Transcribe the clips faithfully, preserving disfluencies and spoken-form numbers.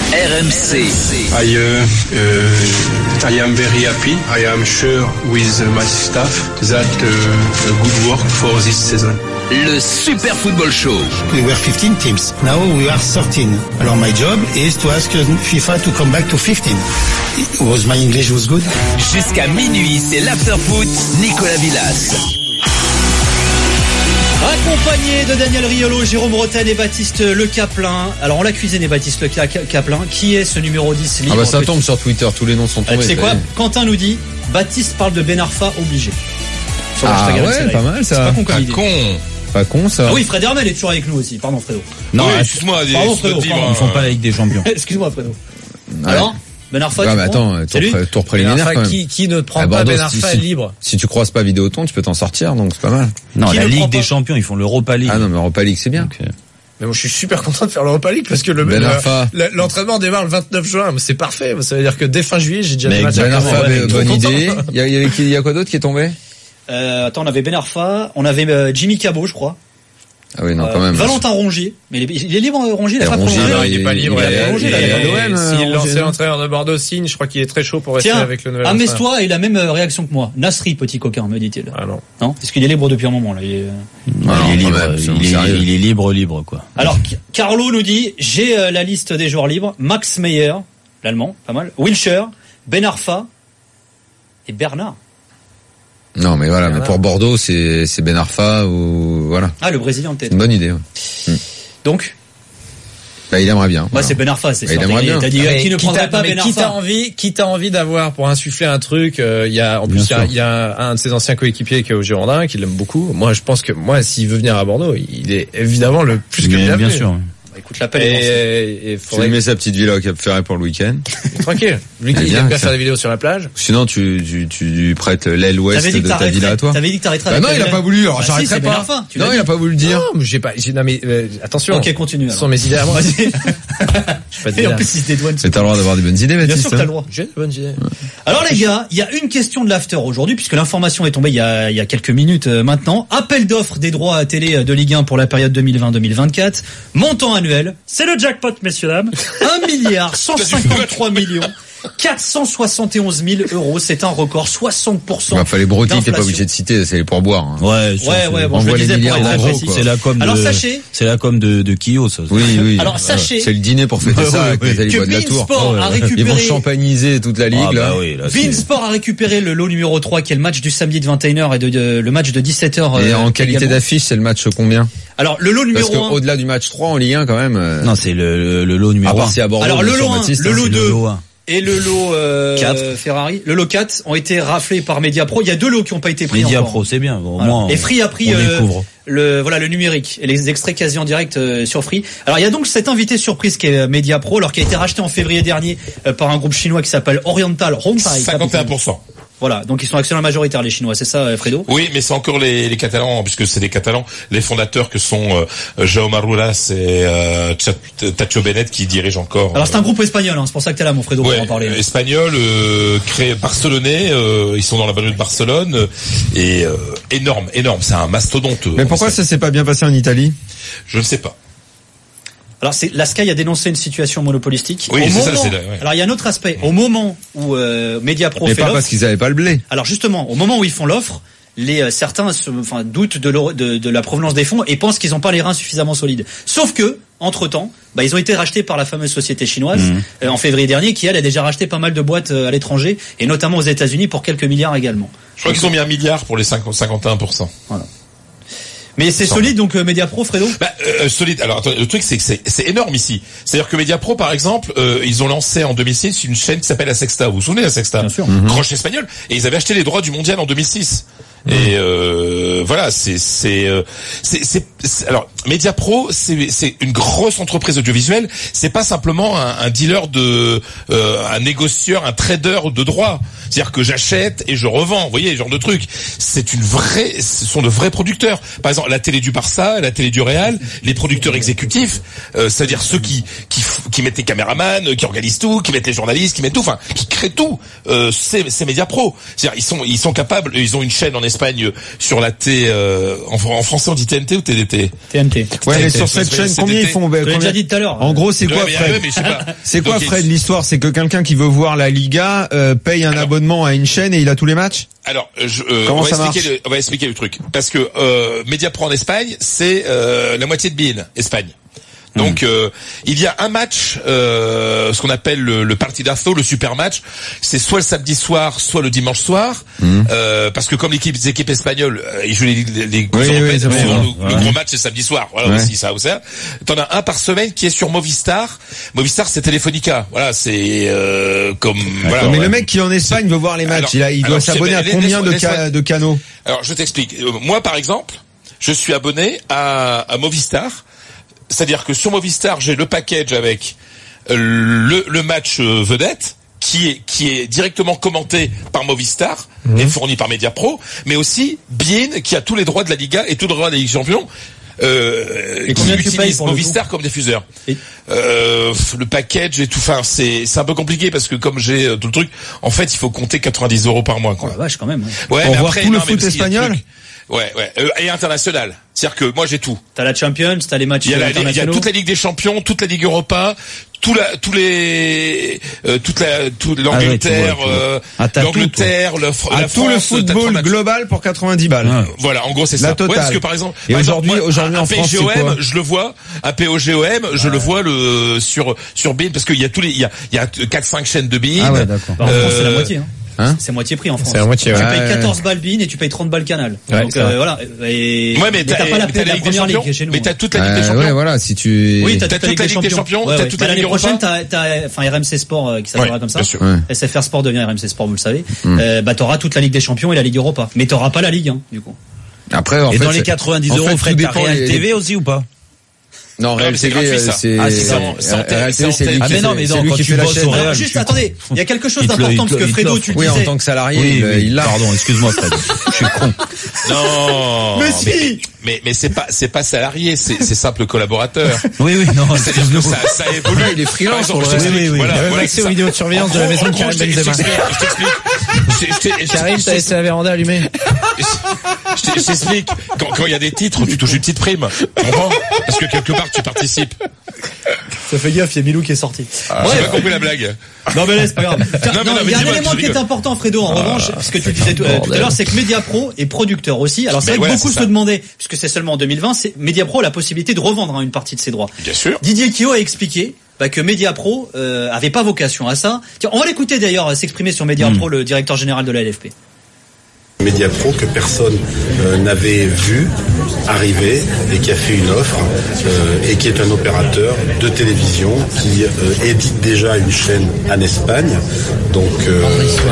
R M C. I, uh, uh, I am very happy. I am sure with my staff that uh, a good work for this season. Le Super Football Show. We were fifteen teams. Now we are thirteen. Alors my job is to ask FIFA to come back to fifteen. Was my English was good? Jusqu'à minuit, c'est l'after-foot. Nicolas Villas. Accompagné de Daniel Riolo, Jérôme Rotten et Baptiste Le Caplin. Alors on l'a cuisiné Baptiste Le Caplin. Qui est ce numéro dix libre? Ah bah ça tombe sur Twitter, tous les noms sont tombés. C'est quoi? Quentin nous dit, Baptiste parle de Ben Arfa obligé. Sur ah ouais, pas mal ça. C'est pas con comme pas idée. con. Pas con ça. Ah oui, Fred Hermel est toujours avec nous aussi. Pardon Fredo. Non, oui, excuse-moi. Pardon Fredo. Ils font pas la Ligue des Champions. Excuse-moi Fredo. Ouais. Alors Ben Arfa, ah, tu mais prends attends, tour, pré- tour préliminaire Arfa, quand même. Qui, qui ne prend à pas Bordeaux, Ben Arfa si, libre? Si tu croises pas Vidéoton, tu peux t'en sortir, donc c'est pas mal. Non, qui la Ligue des pas... Champions, ils font l'Europa League. Ah non, mais Europa League, c'est bien. Donc, euh... Mais moi, je suis super content de faire l'Europa League parce que le, Ben Arfa. le l'entraînement démarre le vingt-neuf juin. Mais c'est parfait. Ça veut dire que dès fin juillet, j'ai déjà Mais des matchs. Ben Arfa, ouais, bonne idée. Il y a, il y a, il y a quoi d'autre qui est tombé? Euh, attends, on avait Ben Arfa, on avait euh, Jimmy Cabot, je crois. Ah oui, non, Euh, quand même. Valentin Rongier. Mais il est, il est libre, Rongier, il a Et pas Rongier, prolongé. Non, il est pas libre. il Il est- a prolongé, il là, est- il a il est- l'O M, Si Rongier, l'ancien non entraîneur de Bordeaux signe, je crois qu'il est très chaud pour rester Tiens, avec le nouvel entraîneur. Amestois a eu la même réaction que moi. Nasri, petit coquin, me dit-il. Ah non. Non? Parce qu'il est libre depuis un moment, là. Il est... Non, non, il est quand libre, même, il, c'est est, sérieux. il est libre, libre, quoi. Alors, Carlo nous dit, j'ai euh, la liste des joueurs libres. Max Meyer, l'allemand, pas mal. Wilshere, Ben Arfa et Bernard. Non, mais voilà, Bernard. mais pour Bordeaux, c'est, c'est Ben Arfa ou, voilà. Ah, le Brésilien, peut-être. C'est une bonne idée, ouais. Hmm. Donc, Bah, il aimerait bien. bah, voilà. c'est Ben Arfa, c'est Bah, il sûr. aimerait bien. T'as dit, Mais qui ne qui prendrait t'a- pas mais Ben qui t'a Arfa? envie, qui t'a envie d'avoir pour insuffler un truc, euh, il y a, en plus, il y a, il y a un, un de ses anciens coéquipiers qui est au Girondin, qui l'aime beaucoup. Moi, je pense que, moi, s'il veut venir à Bordeaux, il est évidemment le plus que Mais bienvenu. bien sûr. Bah, écoute, l'appel est lancé. Et, et Tu faudrait lui mets sa petite villa au Cap Ferret pour le week-end. tranquille. Lui qui Eh bien, aime bien ça. faire des vidéos sur la plage. Sinon, tu, tu, tu lui prêtes l'aile ouest T'avais dit de que ta villa à t'arrêterais, toi. t'avais dit que t'arrêterais Bah avec non, la il a villa. pas voulu, alors Bah si, j'arrêterai c'est Ben pas. Arfa, tu Non, l'as il a dit. pas voulu le dire. Non, mais j'ai pas, j'ai, non, mais, euh, attention. Ok, continue, Ce alors. sont mes idées à moi. Vas-y. J'ai pas de Et en idées. plus, il se dédouane. Mais t'as le droit d'avoir des bonnes idées, Bien Baptiste. sûr que t'as hein. le droit. J'ai de bonnes idées. Alors les gars, il y a une question de l'after aujourd'hui puisque l'information est tombée il y a, il y a quelques minutes euh, maintenant. Appel d'offres des droits à télé euh, de Ligue un pour la période deux mille vingt deux mille vingt-quatre. Montant annuel, c'est le jackpot messieurs dames. un milliard cent cinquante-trois millions quatre cent soixante et onze mille euros. C'est un record, soixante pour cent. Il fallait Broty, t'es pas d'inflation. obligé de citer, c'est les pourboires. Hein. Ouais, Ouais, ouais, bon, On je le voit les disais pour milliards être en très gros, précis. quoi. C'est la com de, Alors sachez, c'est la com de, de Kyo, ça. Oui, oui. Alors, Voilà. sachez- C'est le dîner pour fêter Ouais, ça ouais, avec ouais. Nathalie que Bois de la Tour. Beansport a Ils vont récupéré, champagniser toute la ligue, Ah, là. bah oui, là, c'est- Beansport a récupéré le lot numéro trois qui est le match du samedi de vingt et une heures et de, de- le match de dix-sept heures. Et euh, en qualité également. d'affiche, c'est le match combien? Alors le lot Parce numéro un. qu'au-delà du match trois en Ligue un, quand même. euh, Non, c'est le, le, le lot À numéro part un. si à Bordeaux. Alors, le sur lot un, Baptiste, le hein. lot C'est deux. le lot un. Et le lot euh, Quatre. Ferrari, le lot quatre ont été raflés par Mediapro. Il y a deux lots qui n'ont pas été pris Media encore. Pro, c'est bien. Au Voilà. moins, Et Free a pris on euh, découvre. le voilà le numérique et les extraits quasi en direct euh, sur Free. Alors il y a donc cet invité surprise qui est Mediapro, alors qui a été racheté en février dernier euh, par un groupe chinois qui s'appelle Oriental Hontai. cinquante et un pour cent. Voilà, donc ils sont actionnaires majoritaires les Chinois, c'est ça, euh, Fredo? Oui, mais c'est encore les, les Catalans, puisque c'est les Catalans, les fondateurs que sont euh, Jaume Arrulas et euh, Tacho Benet qui dirigent encore. Alors c'est un groupe espagnol, hein, c'est pour ça que t'es là, mon Fredo, Ouais, pour en parler. euh, espagnol, euh, créé barcelonais, euh, ils sont dans la banlieue de Barcelone euh, et euh, énorme, énorme, c'est un mastodonte. euh, Mais en pourquoi Espagne. ça s'est pas bien passé en Italie? Je ne sais pas. Alors c'est la Sky a dénoncé une situation monopolistique. Oui, Au c'est moment, ça, c'est la- ouais. Alors il y a un autre aspect. Au moment où euh, Mediapro Mais fait pas l'offre, parce qu'ils avaient pas le blé. alors justement, au moment où ils font l'offre, les euh, certains se, enfin, doutent de, leur- de, de la provenance des fonds et pensent qu'ils n'ont pas les reins suffisamment solides. Sauf que, entre temps, bah, ils ont été rachetés par la fameuse société chinoise Mmh. euh, en février dernier, qui elle a déjà racheté pas mal de boîtes euh, à l'étranger et notamment aux États-Unis pour quelques milliards également. Je crois qu'ils ont mis un milliard pour les cinquante, cinquante et un pour cent. Mais c'est Ça solide donc euh, Mediapro, Fredo. Bah, euh, solide. Alors attends, le truc c'est que c'est, c'est énorme ici. C'est-à-dire que Mediapro par exemple, euh, ils ont lancé en deux mille six une chaîne qui s'appelle La Sexta. Vous vous souvenez de La Sexta? Bien sûr. Grosse espagnole. Et ils avaient acheté les droits du mondial en deux mille six. Et euh, voilà, c'est c'est, euh, c'est c'est c'est alors Mediapro, c'est c'est une grosse entreprise audiovisuelle. C'est pas simplement un, un dealer de euh, un négocieur, un trader de droits. C'est-à-dire que j'achète et je revends. Vous voyez, ce genre de truc. C'est une vraie, ce sont de vrais producteurs. Par exemple, la télé du Barça, la télé du Real, les producteurs exécutifs, euh, c'est-à-dire ceux qui qui qui mettent les caméramans, qui organisent tout, qui mettent les journalistes, qui mettent tout, enfin, qui créent tout. Euh, c'est c'est Mediapro. C'est-à-dire ils sont ils sont capables. Ils ont une chaîne en Espagne sur la T, euh, en, en français on dit T N T ou T D T. T N T. Ouais, mais C'est- sur c'est- cette c'est- chaîne, c'est- combien c'est- ils font? Je l'ai combien- déjà dit tout à l'heure. En gros, c'est Ouais, quoi, mais, Fred? ouais, mais je sais pas. C'est quoi, Donc, Fred, l'histoire? C'est que quelqu'un qui veut voir la Liga euh, paye un Alors- abonnement à une chaîne et il a tous les matchs? Alors, je, euh, Comment on, va ça expliquer marche le, on va expliquer le truc. Parce que euh, Mediapro en Espagne, c'est euh, la moitié de Bein, Espagne. Donc, euh, il y a un match, euh, ce qu'on appelle le, le partidazo, le super match. C'est soit le samedi soir, soit le dimanche soir. Mmh. Euh, parce que comme l'équipe, les équipes espagnoles, euh, ils jouent les, les, les Oui, européennes, oui, c'est souvent, bon, le, ouais. le gros match c'est samedi soir. Voilà Ouais. aussi ça, ou ça. T'en as un par semaine qui est sur Movistar. Movistar, c'est Telefonica. Voilà, c'est euh, comme. Voilà, mais ouais. le mec qui est en Espagne veut voir les matchs. Alors- il, a, il doit alors, s'abonner je- à laisse- combien de, laisse-moi- ca- de canaux? Alors, je t'explique. Euh, Moi, par exemple, je suis abonné à, à Movistar. C'est-à-dire que sur Movistar, j'ai le package avec euh, le, le match euh, vedette, qui est qui est directement commenté par Movistar et fourni par Mediapro, mais aussi beIN, qui a tous les droits de la Liga et tous les droits de la Ligue des Champions. Euh, Et qui combien tu payes utilise pour le Movistar comme diffuseur. Et- Euh, le package et tout, enfin c'est c'est un peu compliqué parce que comme j'ai euh, tout le truc, en fait il faut compter quatre-vingt-dix euros par mois Oh quoi. la vache, quand même. ouais. Ouais, Pour mais voir après, tout le non, mais foot parce qu'il y a le espagnol truc. Ouais, ouais, euh, et international. C'est-à-dire que moi j'ai tout. T'as la Champions, t'as les matchs Il y a, la, il y a internationaux. toute la Ligue des Champions, toute la Ligue Europa, tout la, tous les, euh, toute la, toute l'Angleterre, Ah ouais, tu vois, tu vois. euh, Ah, t'as tout, l'Angleterre, le, Fr- À la tout le France, t'as trois football matchs. global pour quatre-vingt-dix balles. Ouais. Voilà, en gros c'est La ça. totale. Ouais, parce que par exemple, Et par aujourd'hui- exemple, moi, aujourd'hui, un en France, c'est quoi P G O M, je le vois, un P O G O M, je le vois le sur sur beIN parce qu'il y a tous les, il y a il y a quatre cinq chaînes de beIN. Ah ouais, d'accord. Bah, en France, c'est la Euh, moitié. Hein. Hein C'est moitié prix en France. C'est la moitié, Tu ouais. payes Ouais, quatorze balles beIN et tu payes trente balles Canal. Ouais, Donc c'est vrai. euh, voilà. Et, Ouais, mais t'as t'as pas la t'as paix de la Ligue des première ligue Champions, qui est chez nous. mais t'as hein. toute la Ligue des Euh, Champions. ouais, voilà, si tu... Oui, t'as T'as toute la Ligue des Champions, Ouais, t'as ouais. toute Bah, la l'année Ligue prochaine, Europa. t'as, t'as, enfin, R M C Sport euh, qui s'appellera Ouais, comme ça. bien sûr. Ouais. S F R Sport devient R M C Sport, vous le savez. Euh, bah, t'auras toute la Ligue des Champions et la Ligue Europa. Mais t'auras pas la Ligue, hein, du coup. Après, en Et fait, dans les c'est- quatre-vingt-dix en fait, euros, tout Fred, t'as dépend Real les- T V aussi ou pas? Non, Non, Real mais c'est T V, gratuit, ça. c'est... Ah, c'est c'est- en- c'est en Real télé, T V, c'est en c'est lui télé. Ah qui mais fait- non, mais c'est non, lui quand qui tu fait la bosses chaîne. au Real, Alors, tu- juste, attendez. Il y a quelque chose Il te le- d'important il te parce le- que il te Fredo, l'offre. tu le Oui, en disais. tant que salarié, Oui, il, oui, il l'a. pardon, excuse-moi Fred. Je suis con. Non. Mais si. Mais mais c'est pas c'est pas salarié, c'est c'est simple collaborateur. Oui, oui, non. C'est-à-dire que ça, ça évolue. Il est freelance, Par exemple, on je le t'explique, Oui, oui, oui. voilà, Il y a même voilà, accès c'est aux ça. vidéos de surveillance En de la gros, maison en de gros, Karim je t'explique, Benzema. je t'explique. Je- je t'ai- je- Karim, je- t'as laissé la véranda allumée. je t'ai- je t'explique. Quand quand il y a des titres, tu touches une petite prime. Tu comprends? Parce que quelque part tu participes. Ça fait gaffe, il y a Milou qui est sorti. J'ai pas compris la blague. Non mais là c'est pas grave. Tiens, Non, mais non, non, mais il y a un dis-moi, élément je qui est rigole. important, Fredo, en revanche, parce que tu disais tout, euh, tout à l'heure, c'est que Mediapro est producteur aussi. Alors c'est Mais vrai que voilà, beaucoup c'est se ça. demandaient, puisque c'est seulement en deux mille vingt, c'est Mediapro a la possibilité de revendre hein, une partie de ses droits. Bien sûr. Didier Quio a expliqué bah, que Mediapro euh, avait pas vocation à ça. Tiens, on va l'écouter d'ailleurs s'exprimer sur Mediapro, le directeur général de la L F P. Mediapro que personne euh, n'avait vu arriver et qui a fait une offre euh, et qui est un opérateur de télévision qui euh, édite déjà une chaîne en Espagne. Donc euh,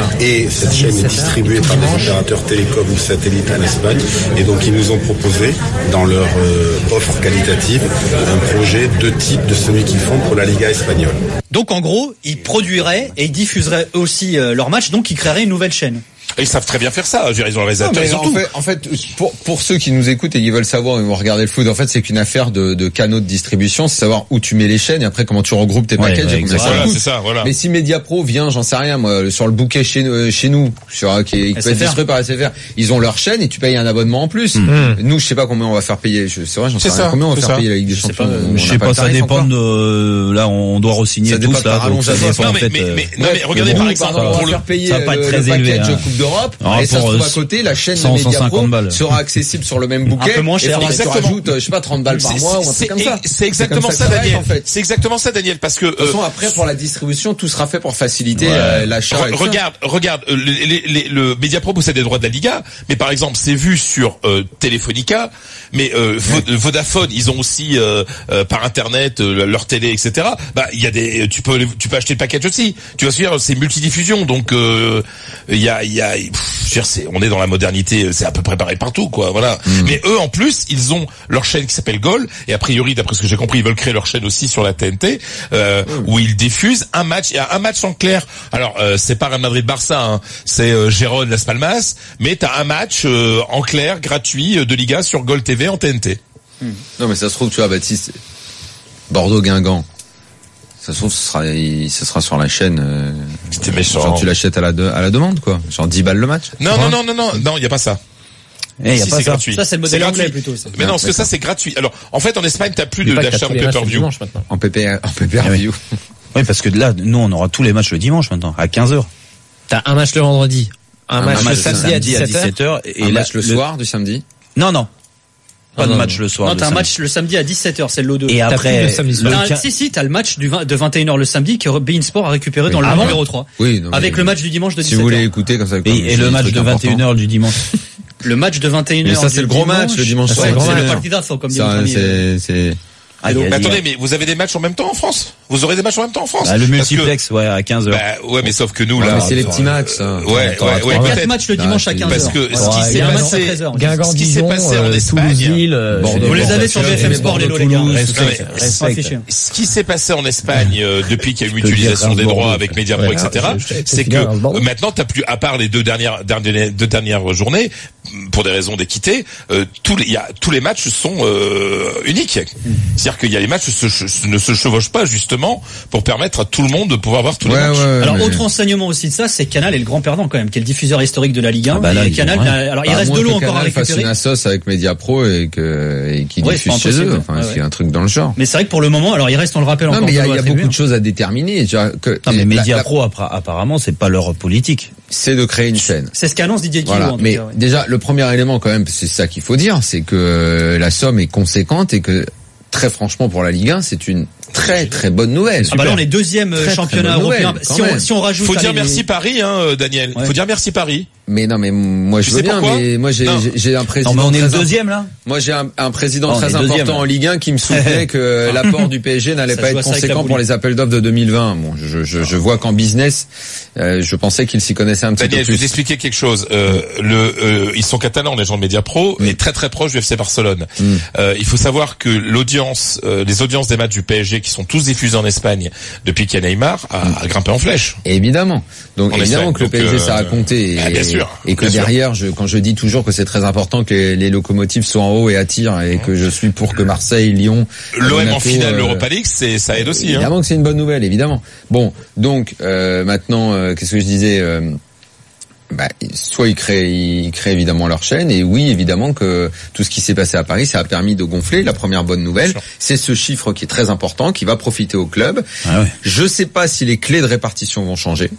et cette chaîne est distribuée par des opérateurs télécoms ou satellites en Espagne et donc ils nous ont proposé dans leur euh, offre qualitative un projet de type de celui qu'ils font pour la Liga espagnole. Donc en gros, ils produiraient et ils diffuseraient aussi euh, leurs matchs, donc ils créeraient une nouvelle chaîne. Et ils savent très bien faire ça. Je veux dire, ils ont le Non, réalisateur, mais ils ont en tout. fait, en fait, pour pour ceux qui nous écoutent et qui veulent savoir, ils vont regarder le foot. En fait, c'est qu'une affaire de, de canaux de distribution, c'est savoir où tu mets les chaînes et après comment tu regroupes tes Ouais, packages. ouais, et combien ça Voilà, coûte. c'est ça, voilà. Mais si Mediapro vient, j'en sais rien, moi, sur le bouquet chez euh, chez nous, sur qui, est- qui peut S F R. être distribué par S F R, ils ont leur chaîne et tu payes un abonnement en plus. Nous, je sais pas combien on va faire payer. Je- C'est vrai, j'en sais C'est rien. ça, Combien on va c'est faire ça. payer la Ligue des Je sais Champions pas, On Je n'a sais pas pas, le ça tarif dépend encore. de, là, on doit re-signer Ça tous, dépend là, par donc ça allongement. dépend, Non, en mais, fait, mais, euh, mais, non, mais Ouais, regardez nous, par exemple, pardon, on pour va le, faire payer ça va pas le, être le très package élevé, hein. Coupe d'Europe Ah, et ça se pour, trouve euh, à côté, la chaîne de cent, cent Mediapro cinquante balles. sera accessible sur le même bouquet. Un peu moins et cher. faudra que tu Exactement. rajoutes, je sais pas, trente balles par c'est- mois ou un c'est- truc comme ça. c'est exactement comme ça, que va être, Daniel. en fait. C'est exactement ça, Daniel, parce que, De toute façon, euh, après, pour la distribution, tout sera fait pour faciliter Ouais. euh, l'achat. Re- et tout ça. regarde, regarde, euh, les, les, les- le Mediapro possède les droits de la Liga, mais par exemple, c'est vu sur euh, Telefonica, mais euh, Vo- Vodafone, ils ont aussi euh, euh, par internet euh, leur télé, et cetera. Bah, il y a des, tu peux, tu peux acheter le package aussi. Tu vas se dire, c'est multidiffusion, donc euh, il y a, il y a, pff, je veux dire, c'est, on est dans la modernité, c'est à peu près pareil partout, quoi. Voilà. Mais eux, en plus, ils ont leur chaîne qui s'appelle Goal, et a priori, d'après ce que j'ai compris, ils veulent créer leur chaîne aussi sur la T N T, euh, où ils diffusent un match, il y a un match en clair. Alors, euh, c'est pas Real Madrid-Barça, hein, c'est euh, Gérone Las Palmas, mais t'as un match euh, en clair gratuit euh, de Liga sur Goal T V en T N T. Non, mais ça se trouve, tu vois, Baptiste, Bordeaux-Guingamp. Ça se trouve, ce sera, il- ce sera sur la chaîne. Euh, C'était méchant. genre, tu l'achètes à la, de- à la demande, quoi. Genre dix balles le match. Non, non, non, non, non, non, il y a pas ça. Eh, y a si, pas c'est ça. gratuit. Ça, c'est le modèle anglais plutôt. Ça. Mais non, parce que ça c'est gratuit. Alors en fait en Espagne t'as plus Mais de pas que t'as d'achat en tous les matchs le pay-per-view. dimanche maintenant. En P P en P P R view. Oui, parce que là, nous, on aura tous les matchs le dimanche maintenant, à quinze heures. T'as un match le vendredi, un, Un match, match le samedi à dix-sept heures. et Et un là, match le soir du samedi. Non, non. Pas Ah, de non, match le soir. Non, le t'as un samedi. match le samedi à dix-sept heures, c'est le lot deux. Et T'as après, plus le samedi soir. le T'as- quin- si, si, t'as le match du vingt de vingt et une heures le samedi que Bein Sport a récupéré dans Oui. le Ah lot bon numéro trois. Oui. non, mais- Avec le match du dimanche de Si dix-sept vous heures. voulez écouter comme ça. comme et, je et dis le des match trucs de vingt et une importants. heures du dimanche. Le match de vingt et une heures. Mais ça, c'est le gros match, le dimanche Ouais, soir. c'est le grand c'est le match. partidazo, comme dit Ça, notre ami. c'est, c'est, Ah, il y a- Mais il y a- attendez, mais vous avez des matchs en même temps en France? Vous aurez des matchs en même temps en France? Bah, le Parce que- multiplex, ouais, à quinze heures. Bah ouais, mais sauf que nous Ouais, là. mais c'est les petits matchs, ça. Ouais, ouais, ouais, Il y a quatre peut-être. matchs le dimanche à quinze heures. Parce que ce qui Ouais, s'est il y a un match à passé, treize heures. Guingamp, ce qui s'est Dijon, passé en euh, Espagne, Toulouse, Lille, euh, Bordeaux. Vous les Bordeaux, avez sur B F M Bordeaux, Sport, les lots, les Toulouse, gars. respect, Non, mais respect. Sans afficher. ce qui s'est passé en Espagne euh, depuis qu'il y a eu Je peux l'utilisation dire des Bordeaux, droits avec Mediapro, ouais. et cetera, Je- je- je- c'est je- que je- je- euh, maintenant t'as plus, à part les deux dernières, dernières deux dernières journées, pour des raisons d'équité, euh, tous les, il y a tous les matchs sont euh, uniques. C'est-à-dire qu'il y a les matchs se, se- ne se chevauchent pas justement pour permettre à tout le monde de pouvoir voir tous les Ouais, matchs. ouais, Alors, mais- autre enseignement aussi de ça, c'est que Canal est le grand perdant quand même, qui est le diffuseur historique de la Ligue un. Ah bah là, et ils Canal, ont rien. a- alors il Bah, reste moins de l'eau que encore à Canal fasse récupérer. une assoce avec Mediapro et que, et qui Ouais, diffuse c'est pas chez eux. impossible. Enfin, Ouais, c'est ouais. un truc dans le genre. Mais c'est vrai que pour le moment, alors il reste, on le rappelle Non, encore. mais il y a, de il l'eau y a attribuée. beaucoup de choses à déterminer. Tu vois, que Non, mais la- Mediapro, appara- apparemment, c'est pas leur politique. c'est de créer une chaîne. C'est ce qu'annonce Didier Guillaume, Voilà. en tout Mais cas, ouais. déjà, le premier élément quand même, c'est ça qu'il faut dire, c'est que euh, la somme est conséquente et que très franchement pour la Ligue un, c'est une très très bonne nouvelle. Ah bah là, on est deuxième Très, très championnat bonne européen. nouvelle, quand Si on, même. si on rajoute. Faut à dire les- merci Paris, hein, euh, Daniel. Ouais. Faut dire merci Paris. Mais non, mais moi je Tu veux sais bien, pourquoi mais moi j'ai Non. j'ai- j'ai un président. Non, mais on est le très imp- deuxième, là. Moi j'ai un, un président Non, on très est deuxième, important là. en Ligue un qui me soutenait que l'apport du P S G n'allait Ça pas se voit être ça avec la conséquent pour boulie. les appels d'offres de deux mille vingt. Bon, je, je, je vois qu'en business, euh, je pensais qu'il s'y connaissait un petit Daniel, peu je vais plus. t'expliquer quelque chose. Euh, le, euh, ils sont catalans, les gens de Mediapro, mais très très proches du F C Barcelone. Mm. Euh, il faut savoir que l'audience, euh, les audiences des matchs du P S G, qui sont tous diffusés en Espagne depuis qu'il y a Neymar, a, a grimpé en flèche. Et évidemment. Donc En évidemment Espagne. que le Donc, P S G euh, ça a compté et, ah, bien sûr, et que bien sûr. derrière, je, quand je dis toujours que c'est très important que les, les locomotives soient en haut et attirent et que je suis pour que Marseille, Lyon, L'O M en Monaco, finale euh, l'Europa League, c'est ça aide aussi. Hein. Évidemment que c'est une bonne nouvelle, évidemment. Bon, donc euh, maintenant, euh, qu'est-ce que je disais euh, bah, soit ils créent, ils créent évidemment leur chaîne, et oui, évidemment que tout ce qui s'est passé à Paris, ça a permis de gonfler. La première bonne nouvelle, Bien sûr. c'est ce chiffre qui est très important, qui va profiter au club. Ah ouais. Je sais pas si les clés de répartition vont changer.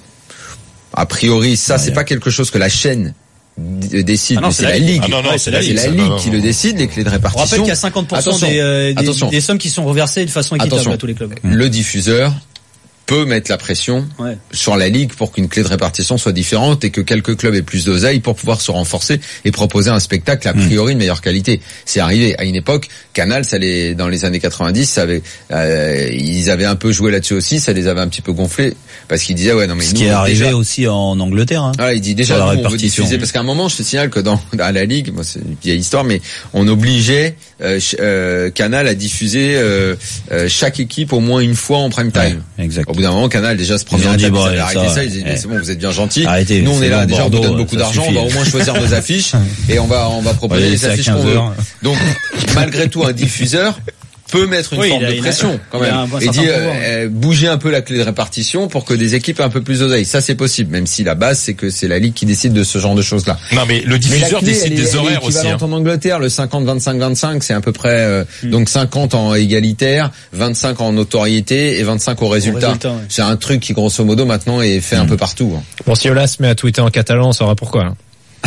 A priori, ça, Ouais. c'est pas quelque chose que la chaîne d- décide, Ah non, mais c'est c'est la la Ligue. Ah non, non, Ouais, c'est c'est la la C'est Ligue. la ça. Ligue Non, non, qui non. le décide, les clés de On répartition. rappelle qu'il y a cinquante pour cent Attention, des, euh, des, attention. des sommes qui sont reversées de façon équitable Attention. à tous les clubs. Le diffuseur peut mettre la pression Ouais. sur la Ligue pour qu'une clé de répartition soit différente et que quelques clubs aient plus d'oseille pour pouvoir se renforcer et proposer un spectacle a priori de meilleure qualité. C'est arrivé à une époque, Canal, ça les, dans les années quatre-vingt-dix, ça avait, euh, ils avaient un peu joué là-dessus aussi, ça les avait un petit peu gonflés parce qu'ils disaient ouais non mais Ce nous, qui est arrivé déjà, aussi en Angleterre. Hein. voilà, il dit déjà Sur la nous, on veut répartition. diffuser parce qu'à un moment je te signale que dans à la Ligue, moi c'est une vieille histoire, mais on obligeait euh, ch- euh, Canal à diffuser euh, euh, chaque équipe au moins une fois en prime time. Ouais, exact. Au bout d'un moment, Canal déjà se première ont dit, étape, bon, ils avaient allez, arrêté ça, ça, ils disaient ouais. mais c'est bon, vous êtes bien gentils. Arrêtez, Nous on c'est est là, bon, déjà on vous Bordeaux, donne beaucoup ça d'argent, on suffit. va au moins choisir nos affiches et on va on va proposer On va les laisser à affiches quinze qu'on veut. heures. Donc malgré tout, un diffuseur peut mettre une Oui, forme il a- de il a- pression quand il a même un- un et certain dire pouvoir, euh, bouger un peu la clé de répartition pour que des équipes aient un peu plus d'oseille. Ça c'est possible, même si la base c'est que c'est la Ligue qui décide de ce genre de choses là. Non, mais le Mais la diffuseur clé, décide elle est- des elle est horaires aussi. équivalente Hein. en Angleterre, le cinquante vingt-cinq vingt-cinq, c'est à peu près euh, Hmm. donc cinquante en égalitaire, vingt-cinq en notoriété et vingt-cinq au résultat. résultat, ouais. C'est un truc qui grosso modo maintenant est fait un peu partout. hein. Bon, si Ola se met à tweeter en catalan, on saura pourquoi. hein.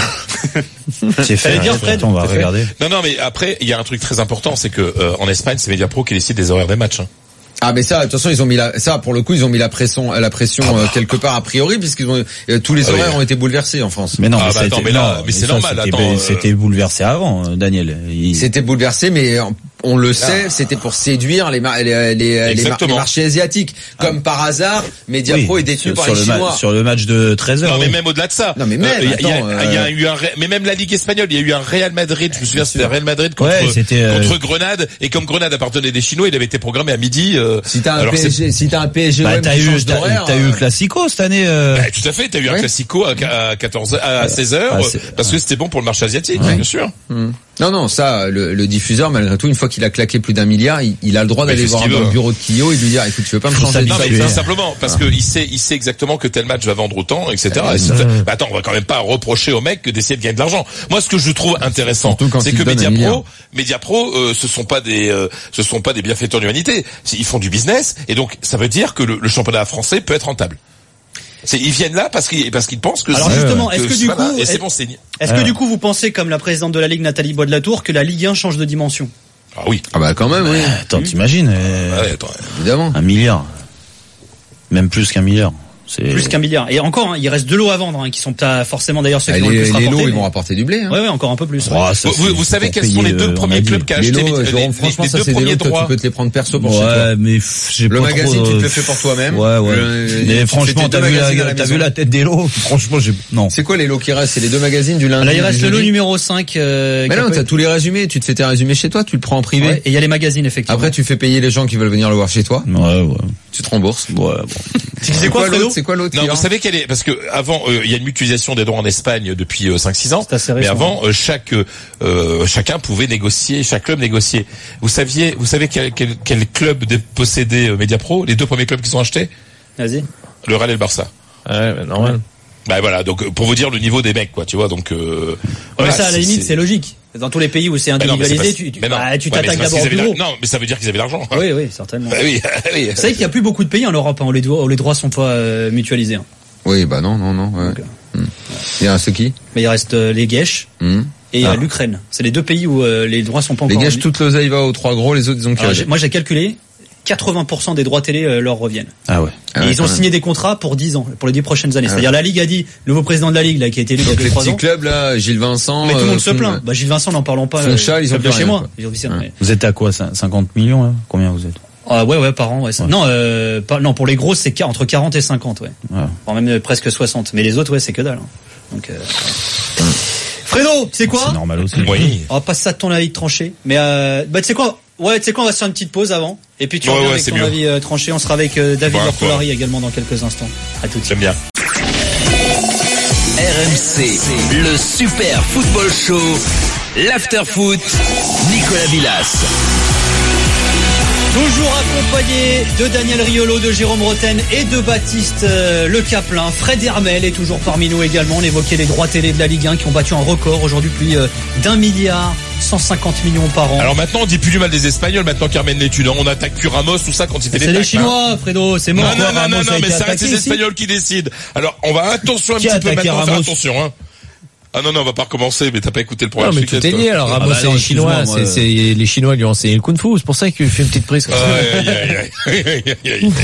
C'est fait. Fallait dire, Fred, Attends, on va c'est fait. regarder. Non, non, mais après, il y a un truc très important, c'est que euh, en Espagne, c'est Mediapro qui décide des horaires des matchs. Hein. Ah mais ça, de toute façon ils ont mis la, ça pour le coup ils ont mis la pression, la pression euh, quelque part a priori puisqu'ils ont euh, tous les Ah oui. horaires ont été bouleversés en France. Mais non, Ah, mais, bah ça a attends, été- mais là, non, mais c'est ça, normal, C'était, attends, euh, c'était bouleversé avant, euh, Daniel. Il- C'était bouleversé, mais on le sait, c'était pour séduire les, mar- les, les, les, mar- Exactement. les marchés asiatiques. Comme par hasard, Mediapro Oui, est détenu sur, par sur les le ma- Chinois. sur le match de treize heures. Non, mais oui. même au-delà de ça. Non, mais même, Euh, il y a- il y a, attends, il y a euh, eu un, Ré- mais même la Ligue espagnole, il y a eu un Real Madrid. Je me souviens, c'était Real Madrid contre, Ouais, c'était, euh, contre Grenade. Et comme Grenade appartenait des Chinois, il avait été programmé à midi. Euh, Si t'as un alors P S G, si t'as un P S G, Bah, O M t'as qui eu, change t'as, d'horaire, t'as eu euh, Classico cette année. Euh... bah, tout à fait, t'as eu un Ouais. classico à, à quatorze, à seize heures, Ah, c'est- parce que c'était bon pour le marché asiatique, Ouais. bien sûr. hum. Non, non, ça, le, le diffuseur, malgré tout, une fois qu'il a claqué plus d'un milliard, il, il a le droit d'aller voir dans le bureau de Kyo et de lui dire, écoute, tu veux pas me changer de Non, mais ça, tout ça simplement, parce que il sait, il sait exactement que tel match va vendre autant, et cetera. Et c'est- bah, attends, on va quand même pas reprocher au mec d'essayer de gagner de l'argent. Moi, ce que je trouve intéressant, c'est il que donne un Mediapro, milliard. Mediapro, euh, ce sont pas des, euh, ce sont pas des bienfaiteurs de l'humanité. C'est- Ils font du business, et donc, ça veut dire que le, le championnat français peut être rentable. C'est, ils viennent là parce qu'ils, parce qu'ils pensent que Alors c'est, justement, est-ce que du voilà, coup, et c'est est- bon signe. Est-ce que du coup vous pensez, comme la présidente de la Ligue Nathalie Bois-de-la-Tour, que la Ligue un change de dimension? Ah oui. Ah bah quand même, oui. Attends, t'imagines euh, Ouais, attends. Évidemment. un milliard, même plus qu'un milliard. C'est Plus qu'un milliard. Et encore, hein, il reste de l'eau à vendre, hein, qui sont pas forcément d'ailleurs ceux Ah, qui vont le les, plus les rapporter. lots, ils mais- vont rapporter du blé. Hein. Ouais, ouais, encore un peu plus. ouais. Oh, ça, Vous, c'est vous, vous savez pour quels sont les payer, deux euh, on a premiers dit. clubs qui a Les acheté lots, les, Jérôme, les- franchement, les ça deux c'est des premiers lots que toi, droits. tu peux te les prendre perso pour chez toi. Ouais, mais pff, j'ai Le pas magazine, trop, tu te euh, le fais pour toi-même. Ouais, ouais. Le- tu mais fais franchement, tes t'as deux vu magazines à la, la t'as maison. vu la tête des lots. Franchement, j'ai, non. C'est quoi les lots qui restent? C'est les deux magazines du lundi. Là, il du reste le lot jeudi numéro cinq. Euh, Mais qui non, peut- t'as tous les résumés. Tu te fais tes résumés chez toi, tu le prends en privé. Ouais, et il y a les magazines, effectivement. Après, tu fais payer les gens qui veulent venir le voir chez toi. Ouais, ouais. Tu te rembourses. Ouais, bon. C'est quoi, Fredo? l'autre? C'est quoi l'autre Non, qui vous rentre savez quelle est, parce que avant, euh, il y a une mutualisation des droits en Espagne depuis euh, cinq six ans. C'est assez Mais récent. avant, euh, chaque, euh, chacun pouvait négocier, chaque club négocier. Vous saviez, vous savez quel, quel, quel club dé- possédait euh, Mediapro? Les deux premiers clubs qui sont achetés? Vas-y. Le Real et le Barça. Ouais, mais normal. Bah voilà, donc euh, pour vous dire le niveau des mecs, quoi, tu vois, donc. Euh, Ouais, voilà, ça, à la limite, c'est logique. Dans tous les pays où c'est Mais non, mais c'est individualisé, pas- tu, tu, mais non. bah, tu Ouais, mais t'attaques c'est parce d'abord au qu'ils plus avaient gros. la- Non, mais ça veut dire qu'ils avaient l'argent. hein. Oui, oui, certainement. Bah oui, oui. Vous savez qu'il y a plus beaucoup de pays en Europe hein, où les droits, où les droits sont pas euh, mutualisés. Hein. Oui, bah non, non, non. Ouais. Donc, Hmm. Il y a un ce qui Mais il reste euh, les Guèches Hmm. et Ah. euh, l'Ukraine. C'est les deux pays où euh, les droits sont pas Les encore. gars, toute l'oseille va aux trois gros, les autres ils ont Alors, que j'ai- moi j'ai calculé, quatre-vingts pour cent des droits télé euh, leur reviennent. Ah ouais. Ah et ouais, ils ont quand même. signé des contrats pour dix ans, pour les dix prochaines années. Ah C'est-à-dire la Ligue a dit, le nouveau président de la Ligue là qui a été élu il y a Donc deux les trois petits ans. clubs là, Gilles Vincent. Mais tout le monde euh, se Fon- plaint. Bah Gilles Vincent n'en parlons pas. Fonchal, euh, ils ont club plus de chez rien, moi. quoi. Ils ont dit ça, Ouais. mais- Vous êtes à quoi, ça cinquante millions, là? Combien vous êtes? Ah ouais ouais par an ouais. c'est- Ouais. Non euh, pas, non pour les grosses c'est quar- entre quarante et cinquante ouais. Ouais. Enfin, même euh, presque soixante. Mais les autres ouais c'est que dalle. hein. Donc euh, Fredo, tu sais quoi? C'est normal aussi. Oui. On va pas ça de ton avis tranché. Mais euh, bah tu sais quoi? Ouais, tu sais quoi, on va se faire une petite pause avant. Et puis tu Ouais, reviens ouais, avec c'est ton mieux. avis euh, tranché. On sera avec euh, David Voilà, Lorcolari également dans quelques instants. À tout de suite. J'aime bien. R M C, le super football show, l'after-foot, Nicolas Villas. Toujours accompagné de Daniel Riolo, de Jérôme Roten et de Baptiste euh, Le Caplin. Fred Hermel est toujours parmi nous également. On évoquait les droits télé de la Ligue un qui ont battu un record aujourd'hui, plus euh, d'un milliard cent cinquante millions par an. Alors maintenant, on dit plus du mal des Espagnols, maintenant Carmen l'étude. On attaque plus Ramos, tout ça, quand c'était c'est des les tacs, hein. Chinois, Fredo, c'est mort. Non, quoi, non, non, Ramos non, a non, été mais ça reste attaqué les ici. Espagnols qui décident. Alors, on va attention un Qui a petit peu attaqué maintenant, faire Ramos attention, hein. Ah non, non, on va pas recommencer, mais t'as pas écouté le Non, programme. mais tout est lié. Alors, Ah Ramos, bah c'est non, les Chinois, excuse-moi, c'est, moi, c'est, les Chinois lui ont enseigné le kung-fu. C'est pour ça qu'il fait une petite prise. comme ça. Aïe, aïe, aïe, aïe, aïe, aïe.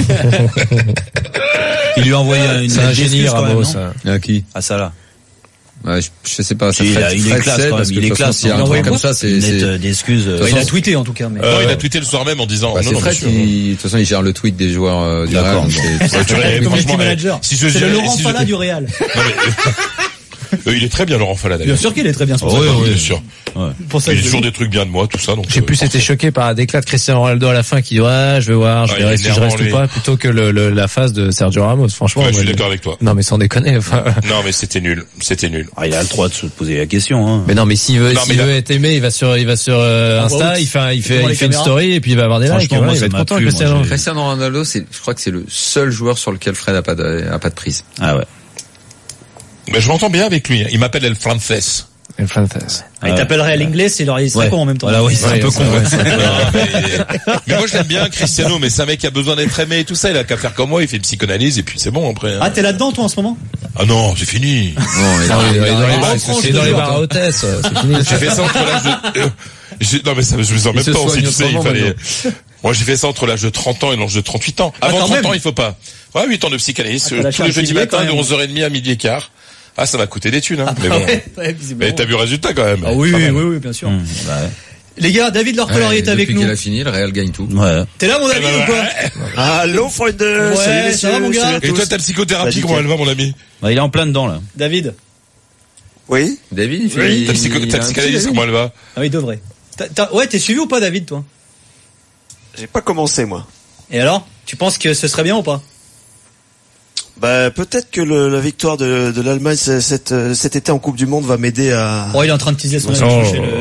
Il lui a envoyé une C'est un lettre génie, d'excuse, quand même, Ramos. non hein. À qui Ah, ça là. Ouais, je, je sais pas. Ça Si, il Fred- a- il est Fred classe, sait, quand parce même. que Il est de toute classe. façon, s'il y a Il un a truc envoyé comme quoi? ça, c'est. Une c'est- lettre d'excuse. De Ouais, toute il a façon, tweeté en tout cas. Mais... Non, il a tweeté le soir même en disant. Bah, non, c'est non, Fred monsieur, qui, de toute façon, il gère le tweet des joueurs euh, du D'accord, Real. donc bon. c'est- c'est- Tu vois, Community franchement, manager. si je C'est le gérais- Laurent si je- Fala du Real. Non, mais- Euh, il est très bien, Laurent Fala, d'ailleurs. Bien sûr qu'il est très bien. Oh, oui, oui, bien sûr. Pour ça, Il je dit toujours dis. des trucs bien de moi, tout ça. Donc, J'ai euh, plus été choqué par un déclat de Cristiano Ronaldo à la fin qui dit ouais, je vais voir, je Ah, il verrai est si je énervant, reste lui. ou pas, plutôt que le, le- la phase de Sergio Ramos. Franchement, ouais, je moi, suis je- d'accord avec toi. Non, mais sans déconner. Enfin... Non, mais c'était nul. C'était nul. Ah, il a le droit de se poser la question, hein. Mais non, mais s'il veut, Non, s'il mais veut là- être aimé, il va sur, il va sur euh, Ah, Insta, bah, il fait, un- il fait, devant il les fait une caméras. story et puis il va avoir des likes. Franchement, Ouais, moi, il ça va être m'a content, plu, moi, Cristiano. j'ai- Cristiano Ronaldo, c'est, je crois que c'est le seul joueur sur lequel Fred a pas de, a pas de prise. Ah ouais. Mais je m'entends bien avec lui. Il m'appelle El Frances. El Frances. Il t'appellerait à l'anglais, il aurait, il serait Ouais. con en même temps. Voilà, oui, c'est un Ouais, peu c'est con. vrai, ouais. c'est vrai. mais, mais moi je l'aime bien Cristiano, mais c'est un mec qui a besoin d'être aimé et tout ça, il a qu'à faire comme moi, il fait une psychanalyse et puis c'est bon après. hein. Ah, t'es là-dedans toi en ce moment? Ah non, c'est fini. Non, il Non, a- il est il a- dans les il a- bars- reprend, je c'est te dans les jure. bars à hôtesse, c'est fini. J'ai fait ça entre l'âge de... euh, j'ai- non mais ça, je me sens Il même se pas aussi, soigne tu sais, il autrement fallait... Moi j'ai fait ça entre l'âge de trente ans et l'âge de trente-huit ans. Avant quand trente même. ans, il faut pas. Ouais, huit ans de psychanalyse, Ah, t'as lâché tous un les petit jeudis billet, matin quand de même. onze heures trente à midi et quart. Ah, ça m'a coûté des thunes, hein. Mais Ah bon. ouais, ouais, visiblement. Mais t'as vu le résultat quand même. Ah oui, Pas oui, mal. oui, oui, bien sûr. Hum, bah ouais. Les gars, David Lorcolari Ouais, est avec depuis nous. qu'il a fini, le Real gagne tout. Ouais. T'es là mon ami Eh ben, ou quoi? ouais. Allô, Freud. Ouais, Salut, ça messieurs, va, mon gars salut à Et toi, tous. ta psychothérapie, Bah, comment nickel. elle va, mon ami? Bah, il est en plein dedans, là. David. Oui. David, il fait, Oui. il- Ta, psycho- il ta a un psychanalyse, petit- comment elle va? Ah oui, il devrait. T'as- t'as- Ouais, t'es suivi ou pas, David, toi? J'ai pas commencé, moi. Et alors? Tu penses que ce serait bien ou pas? Bah, peut-être que le, la victoire de, de l'Allemagne c- cet, euh, cet été en Coupe du Monde va m'aider à... Oh, il est en train de teaser son Oh. avis chez le, le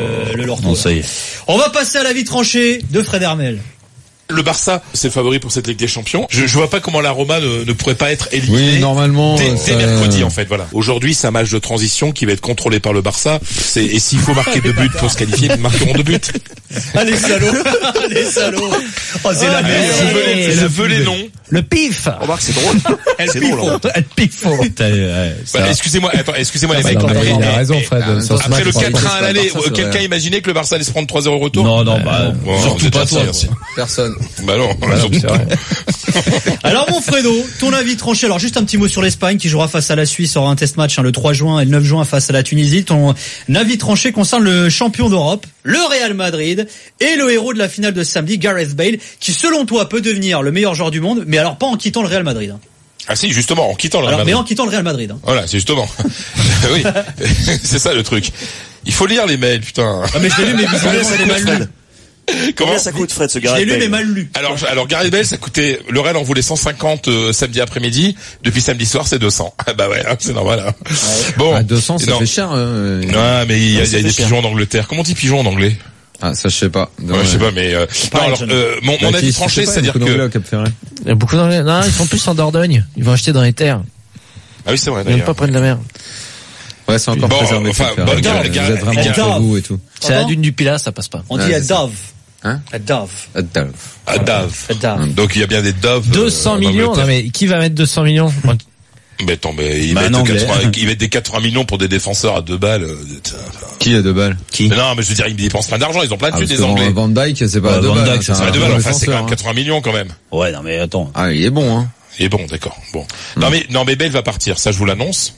leur Non, tour. ça y est. On va passer à l'avis tranché de Fred Hermel. Le Barça, c'est le favori pour cette Ligue des Champions. Je, je vois pas comment la Roma ne, ne pourrait pas être éliminée. Oui, normalement. Dès, ça... dès mercredi, en fait, voilà. Aujourd'hui, c'est un match de transition qui va être contrôlé par le Barça. C'est, et s'il faut marquer deux buts pour se qualifier, ils marqueront deux buts. Allez, salauds. Allez, salauds. Oh, c'est la meilleure. Je veux les, je veux les noms. Le pif. Remarque, c'est drôle. C'est drôle. hein. Elle pifo. Bah, excusez-moi, attends, excusez-moi les Ça, mecs. c'est Après, dans- Il a raison, Fred. Ah, sur ce après match, le il faut quatre un pas à l'aller, Barça, c'est quelqu'un vrai. imaginait que le Barça allait se prendre trois zéro au retour? Non, non, bah, Bon, surtout c'est pas déjà toi. ça, aussi. Personne. Bah non, Voilà, surtout c'est pas. vrai. Alors mon Fredo, ton avis tranché. Alors juste un petit mot sur l'Espagne qui jouera face à la Suisse, aura un test match hein, le trois juin et le neuf juin face à la Tunisie. Ton avis tranché concerne le champion d'Europe, le Real Madrid, et le héros de la finale de samedi, Gareth Bale, qui selon toi peut devenir le meilleur joueur du monde, mais alors pas en quittant le Real Madrid. Hein. Ah si, justement, en quittant le Real Alors, mais Madrid. en quittant le Real Madrid. Hein. Voilà, c'est justement. Oui, c'est ça le truc. Il faut lire les mails, putain. Ah mais je l'ai lu, mais visiblement c'est mal lu. Comment Combien ça coûte, Fred, ce Je Gareth l'ai lu, Bale mais mal lu. Alors, alors Gareth Bale, ça coûtait, le Real en voulait cent cinquante euh, samedi après-midi. Depuis samedi soir, c'est deux cents. Ah bah ouais, hein, c'est normal. Hein. Bon, À deux cents, ça non. fait cher. Hein. Ouais, mais il y a, Ouais, il y a ça des fait cher. pigeons en Angleterre. Comment on dit pigeon en anglais? Ah, ça, je sais pas. Non, Ouais, je sais pas, mais euh, non, pareil, alors, John. euh, mon, mon Bah, avis qui- tranché, je sais pas, c'est-à-dire il y a beaucoup d'anglais que au Cap Ferret. Il y a beaucoup d'anglais. Non, ils sont plus en Dordogne. Ils vont acheter dans les terres. ah oui, c'est vrai Même d'ailleurs. pas près de la mer. Ouais, c'est encore Bon, préservé. enfin, Cap Ferret. bon, Vous Gar- êtes Gar- vraiment Gar- entre vous et tout. C'est la Pardon dune du Pilat, ça passe pas. On Ouais, dit à c'est ça. Dove. Hein À Dove. À Dove. À Dave. À Dove. Donc il y a bien des doves. deux cents euh, en millions. Angleterre. Non, mais qui va mettre deux cents millions? Mais attends, mais ils Bah, mettent un Anglais. quatre-vingts, ils mettent des quatre-vingts millions pour des défenseurs à deux balles. euh, tiens, enfin. Qui a deux balles? Qui? Mais non, mais je veux dire, ils dépensent plein d'argent, ils ont plein de Ah, thunes, parce des que Anglais. Van Dijk, c'est pas Ouais, à deux Van balles. Dijk, hein, c'est c'est C'est un à deux bon balles, enfin, c'est quand défenseur, même hein. quatre-vingts millions quand même. Ouais, non, mais attends. Ah, il est bon, hein. Il est bon, d'accord. Bon. Non mais, non mais Bale va partir, ça je vous l'annonce.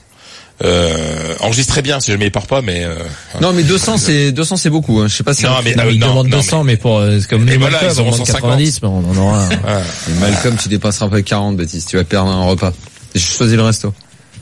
Euh, enregistrez bien si jamais il part pas, mais. Euh, Non, mais deux cents, c'est, deux cents, c'est beaucoup, hein. Je sais pas si Non, un- mais- Non, mais ils non, demandent non, deux cents, mais pour, euh, c'est comme Et les voilà, clubs, ils on auront demande cent cinquante. quatre-vingt-dix, mais on en aura. voilà. Malcolm, tu dépasseras pas quarante, Baptiste. Tu vas perdre un repas. J'ai choisi le resto.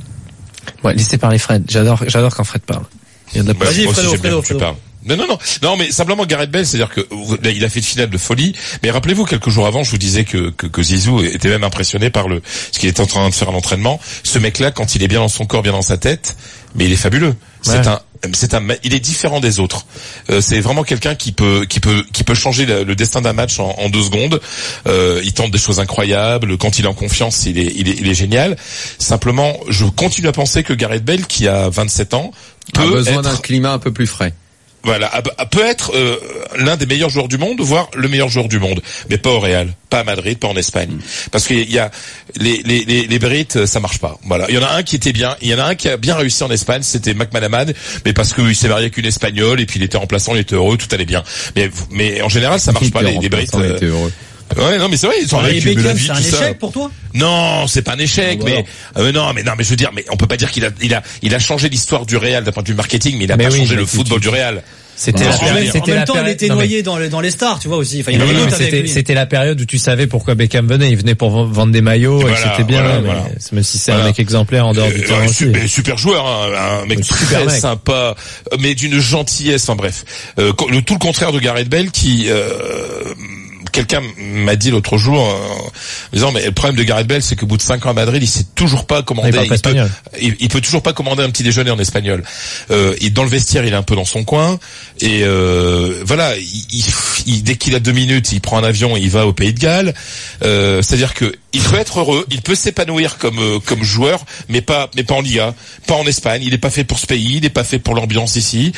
Ouais, laissez parler Fred. J'adore, j'adore quand Fred parle. Il y a de la Bah, Vas-y, moi aussi, Fredo, j'aime bien Fredo, que tu Fredo. parles. Non, non, non, non, mais simplement Gareth Bale, c'est-à-dire que là, il a fait une finale de folie. Mais rappelez-vous, quelques jours avant, je vous disais que, que, que Zizou était même impressionné par le ce qu'il était en train de faire à l'entraînement. Ce mec-là, quand il est bien dans son corps, bien dans sa tête, mais il est fabuleux. C'est Ouais. un, c'est un, il est différent des autres. Euh, c'est vraiment quelqu'un qui peut, qui peut, qui peut changer le, le destin d'un match en, en deux secondes. Euh, il tente des choses incroyables. Quand il est en confiance, il est, il est, il est génial. Simplement, je continue à penser que Gareth Bale, qui a vingt-sept ans, A peut besoin être d'un climat un peu plus frais. voilà, a- a- peut être euh, l'un des meilleurs joueurs du monde, voire le meilleur joueur du monde, mais pas au Real, pas à Madrid, pas en Espagne, parce qu'il y a les les les, les Brits, ça marche pas. Voilà, il y en a un qui était bien, il y en a un qui a bien réussi en Espagne, c'était McManaman, mais parce qu'il s'est marié avec une Espagnole et puis il était remplaçant, il était heureux, tout allait bien. Mais mais en général, ça marche pas les, les Brits. On euh, était heureux. Ouais, non, mais c'est vrai, ils sont Et avec de la Beckham, vie, c'est un tout ça. échec pour toi? Non, c'est pas un échec, Ah, mais voilà. euh, non, mais non, mais je veux dire, mais on peut pas dire qu'il a, il a, il a changé l'histoire du Real d'un point de vue marketing, mais il a Mais pas oui, changé mais le tu- football tu- du Real. C'était En la même- période, en En c'était même la temps, il période- était non, mais- noyé dans, le- dans les stars, tu vois aussi. Enfin, il y Mais avait oui, d'autres mais avec c'était, lui. c'était la période où tu savais pourquoi Beckham venait. Il venait pour v- vendre des maillots et, Et que voilà, c'était bien. voilà, mais voilà. Même si c'est Voilà. un mec exemplaire en dehors du Euh, terrain ouais, aussi. super, super joueur, hein, un mec Ouais, très super mec. sympa, mais d'une gentillesse. En bref, euh, le tout le contraire de Gareth Bale, qui euh, quelqu'un m'a dit l'autre jour, euh, en disant mais le problème de Gareth Bale, c'est qu'au bout de cinq ans à Madrid, il sait toujours pas commander. Il parle pas il, peut, espagnol. il, il peut toujours pas commander un petit déjeuner en espagnol. Euh, et dans le vestiaire, il est un peu dans son coin. Et euh, voilà, il, il, il- dès qu'il a deux minutes, il prend un avion et il va au Pays de Galles. Euh, c'est-à-dire que il peut être heureux, il peut s'épanouir comme euh, comme joueur, mais pas mais pas en Liga, pas en Espagne. Il est pas fait pour ce pays, il est pas fait pour l'ambiance ici.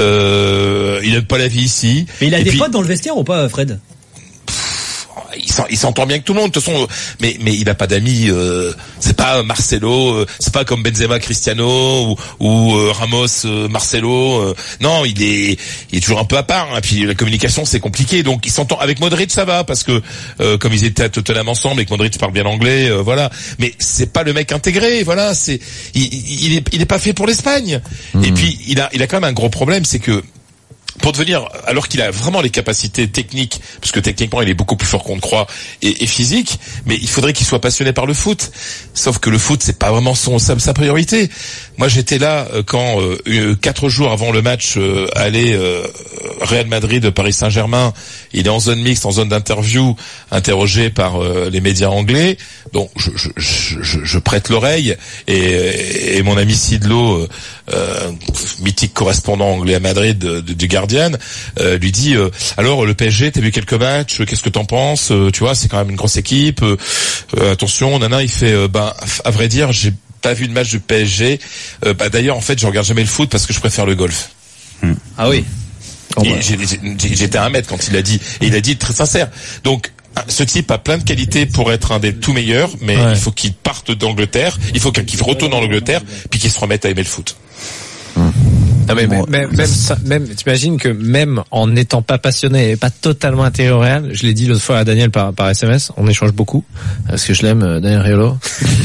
Euh, il aime pas la vie ici. Mais il a Et des puis- potes dans le vestiaire ou pas, Fred? il s'en- il s'entend bien avec tout le monde de toute façon, mais mais il a pas d'amis. Euh, c'est pas Marcelo, euh, c'est pas comme Benzema, Cristiano ou, ou euh, Ramos, euh, Marcelo. Euh, non, il est il est toujours un peu à part. Hein, puis la communication c'est compliqué. Donc il s'entend avec Modric, ça va parce que euh, comme ils étaient à Tottenham ensemble et que Modric parle bien anglais, euh, voilà. Mais c'est pas le mec intégré. Voilà, c'est il, il, il est il est pas fait pour l'Espagne. Et puis il a il a quand même un gros problème, c'est que pour devenir, alors qu'il a vraiment les capacités techniques, parce que techniquement il est beaucoup plus fort qu'on ne croit, et, et physique, mais il faudrait qu'il soit passionné par le foot. Sauf que le foot c'est pas vraiment son sa, sa priorité. Moi j'étais là euh, quand euh, euh, quatre jours avant le match euh, aller euh, Real Madrid Paris Saint-Germain, il est en zone mixte, en zone d'interview, interrogé par euh, les médias anglais. Donc je, je, je, je, je prête l'oreille et, et mon ami Sidlo, euh, euh, mythique correspondant anglais à Madrid de, de, du Gareth Guardian, euh, lui dit euh, alors le P S G, t'as vu quelques matchs, qu'est-ce que t'en penses, euh, tu vois, c'est quand même une grosse équipe, euh, euh, attention, nana, il fait euh, ben à vrai dire, j'ai pas vu de match de P S G, euh, bah d'ailleurs en fait, je regarde jamais le foot parce que je préfère le golf. Hmm. Ah oui. Et j'ai, j'ai, j'étais à un mètre quand il a dit, et il a dit très sincère. Donc ce type a plein de qualités pour être un des tout meilleurs, mais ouais. il faut qu'il parte d'Angleterre, il faut qu'il retourne en Angleterre, puis qu'il se remette à aimer le foot. Hum. Non mais bon, même même ça, même t'imagines que même en n'étant pas passionné et pas totalement intégré au Real, je l'ai dit l'autre fois à Daniel par par S M S, on échange beaucoup parce que je l'aime, Daniel Riolo.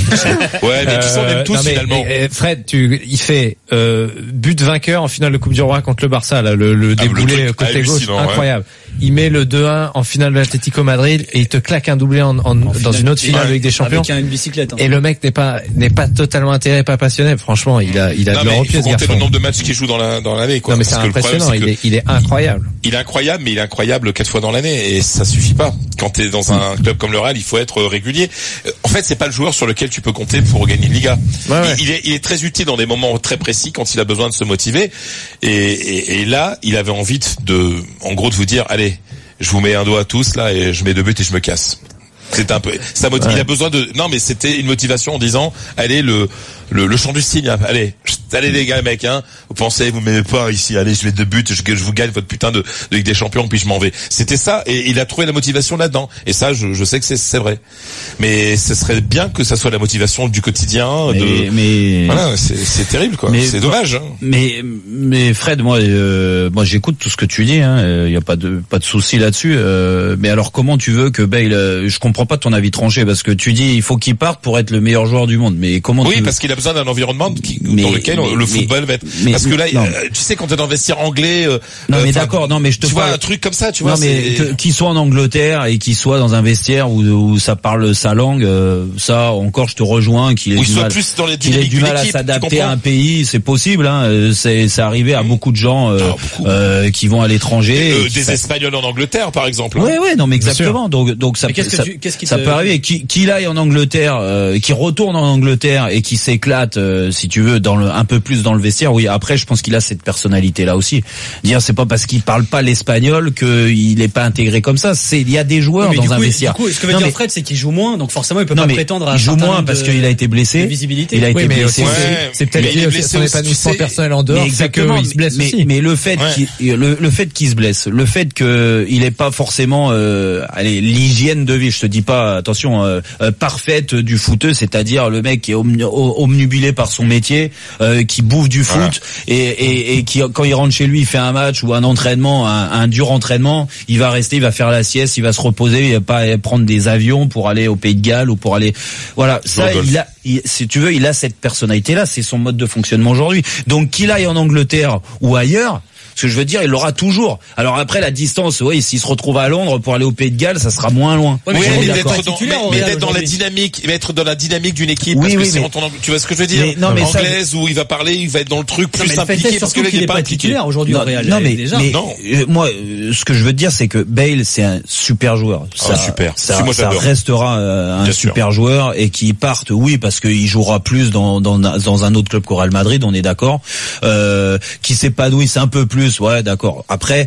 Ouais, mais qui sont même tous non, mais, finalement. Mais, Fred, tu il fait euh, but vainqueur en finale de Coupe du Roi contre le Barça là, le, le déboulé ah, côté gauche, incroyable. Ouais. Il met le deux un en finale de l'Atlético Madrid et il te claque un doublé en, en, en dans finale, une autre finale avec des champions. Avec une bicyclette. Hein. Et le mec n'est pas n'est pas totalement intégré, pas passionné. Franchement, il a il a non, de l'Europe. Il faut compter le nombre de matchs qu'il joue dans la dans l'année quoi. Non mais c'est impressionnant, problème, il, est, il est incroyable. Il, il est incroyable, mais il est incroyable quatre fois dans l'année et ça suffit pas. Quand t'es dans un club comme le Real, il faut être régulier. En fait, c'est pas le joueur sur lequel tu peux compter pour gagner une Liga. Ouais, ouais. Il, il, est, il est très utile dans des moments très précis quand il a besoin de se motiver. Et, et, et là, il avait envie de, en gros, de vous dire, allez, je vous mets un doigt à tous là et je mets deux buts et je me casse. C'est un peu, ça motive, ouais. Il a besoin de, non mais c'était une motivation en disant, allez le, le, le chant du cygne, allez, allez les gars, mec, hein, vous pensez, vous m'aimez pas ici, allez, je mets deux buts, je, je vous gagne votre putain de, de Ligue des Champions, puis je m'en vais. C'était ça, et il a trouvé la motivation là-dedans. Et ça, je, je sais que c'est, c'est vrai. Mais ce serait bien que ça soit la motivation du quotidien. Mais, de, mais voilà, c'est, c'est terrible, quoi. Mais, c'est dommage. Hein. Mais, mais Fred, moi, euh, moi, j'écoute tout ce que tu dis. Il hein, y a pas de, pas de souci là-dessus. Euh, mais alors, comment tu veux que Bale, euh, je comprends pas ton avis tranché parce que tu dis il faut qu'il parte pour être le meilleur joueur du monde. Mais comment Oui, tu... parce qu'il a besoin d'un environnement qui, mais, dans lequel mais, le football mais, va être. Mais, parce que là, non. euh, tu sais, quand t'es dans le vestiaire anglais. Euh, non, mais euh, d'accord. Non, mais je te tu parle... vois un truc comme ça, tu non, vois. mais que, qu'il soit en Angleterre et qu'il soit dans un vestiaire où, où ça parle sa langue, euh, ça encore, je te rejoins. Qu'il ait où du il soit mal, plus dans les qu'il ait du mal à s'adapter à un pays, c'est possible. Hein, c'est, c'est arrivé à beaucoup de gens euh, ah, beaucoup. Euh, qui vont à l'étranger. Euh, et des ça... Espagnols en Angleterre, par exemple. Oui, oui, non, mais exactement. Donc, donc ça, qu'est-ce ça, tu, qu'est-ce ça te... peut arriver. Qu'il, qu'il aille en Angleterre, euh, qu'il retourne en Angleterre et qu'il s'éclate, euh, si tu veux, dans le, un peu plus dans le vestiaire. Oui, après, je pense qu'il a cette personnalité-là aussi. Dire, c'est pas parce qu'il parle pas l'espagnol qu'il est pas intégré comme ça. C'est, il y a des joueurs oui, dans un coup, vestiaire. Du coup, ce que veut non, dire mais... Fred, c'est qu'il joue moins, donc forcément, il peut non, pas prétendre à. Il joue moins parce qu'il a été blessé. Visibilité. Il a été oui, blessé. Ouais, c'est, c'est peut-être lié à son épanouissement personnel en dehors. Exactement. Il se blesse mais, aussi. Mais le fait ouais. qu'il, le, le fait qu'il se blesse, le fait qu'il ait pas forcément, euh, allez, l'hygiène de vie. Je te dis pas, attention, euh, euh, parfaite du footeux, c'est-à-dire le mec qui est omn- omnubilé par son métier, euh, qui bouffe du foot voilà. et, et, et qui, quand il rentre chez lui, il fait un match ou un entraînement, un, un dur entraînement, il va rester, il va faire la sieste, il va se reposer, il va pas prendre des avions pour aller au Pays de Galles ou pour aller, voilà, ça, il a, il, si tu veux, il a cette personnalité-là, c'est son mode de fonctionnement aujourd'hui. Donc qu'il aille en Angleterre ou ailleurs, ce que je veux dire, il l'aura toujours. Alors après, la distance, oui, s'il se retrouve à Londres pour aller au Pays de Galles, ça sera moins loin. Oui, mais, mais d'être dans, mais, mais d'être dans la dynamique, être dans la dynamique d'une équipe, oui, parce que oui, c'est mais... ton, tu vois ce que je veux dire? Mais, non, mais anglaise, ça... où il va parler, il va être dans le truc plus non, impliqué, parce que là, il n'est pas titulaire aujourd'hui au Real. Non, mais, déjà. mais non. Euh, moi, euh, ce que je veux te dire, c'est que Bale, c'est un super joueur. Ça, ah, super. Ça, moi, ça restera euh, un Bien super sûr. joueur et qu'il parte, oui, parce qu'il jouera plus dans, dans, dans un autre club qu'au Real Madrid, on est d'accord. Euh, qui s'épanouisse un peu plus, ouais, d'accord. Après,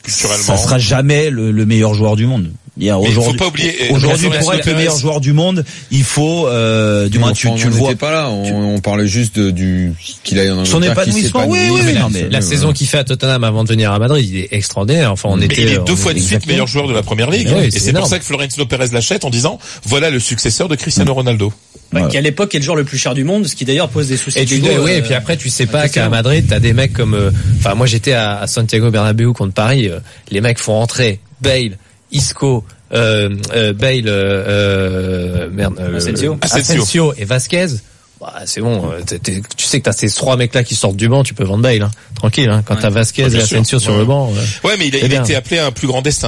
ça sera jamais le, le meilleur joueur du monde. Il y a aujourd'hui, faut pas oublier, aujourd'hui pour être le meilleur joueur du monde, il faut, euh, du moins, tu, enfin, tu le vois. Pas là, on, on parlait juste de, du qu'il aille en Angleterre. Son épanouissement, oui, oui, oui. La, non, mais, la mais, saison ouais. qu'il fait à Tottenham avant de venir à Madrid, il est extraordinaire. Enfin, on mais était. Il est deux fois de suite exactement. meilleur joueur de la Première Ligue. Oui, et c'est, c'est énorme. pour ça que Florentino Pérez l'achète en disant, voilà le successeur de Cristiano Ronaldo. Bah, ouais. Qui à l'époque est le joueur le plus cher du monde, ce qui d'ailleurs pose des soucis. Et tu dis, oui, et puis après tu sais pas qu'à Madrid t'as des mecs comme, enfin euh, moi j'étais à, à Santiago Bernabéu contre Paris, euh, les mecs font rentrer Bale, Isco, euh, euh, Bale, euh, euh, merde, euh, Asensio. Asensio et Vasquez. Bah, c'est bon, t'es, t'es, tu sais que t'as ces trois mecs-là qui sortent du banc, tu peux vendre Bale, hein, tranquille. Hein, quand ouais. t'as Vasquez ouais, et Asensio sûr. sur ouais. le banc. Ouais, ouais mais il a, il a été appelé à un plus grand destin.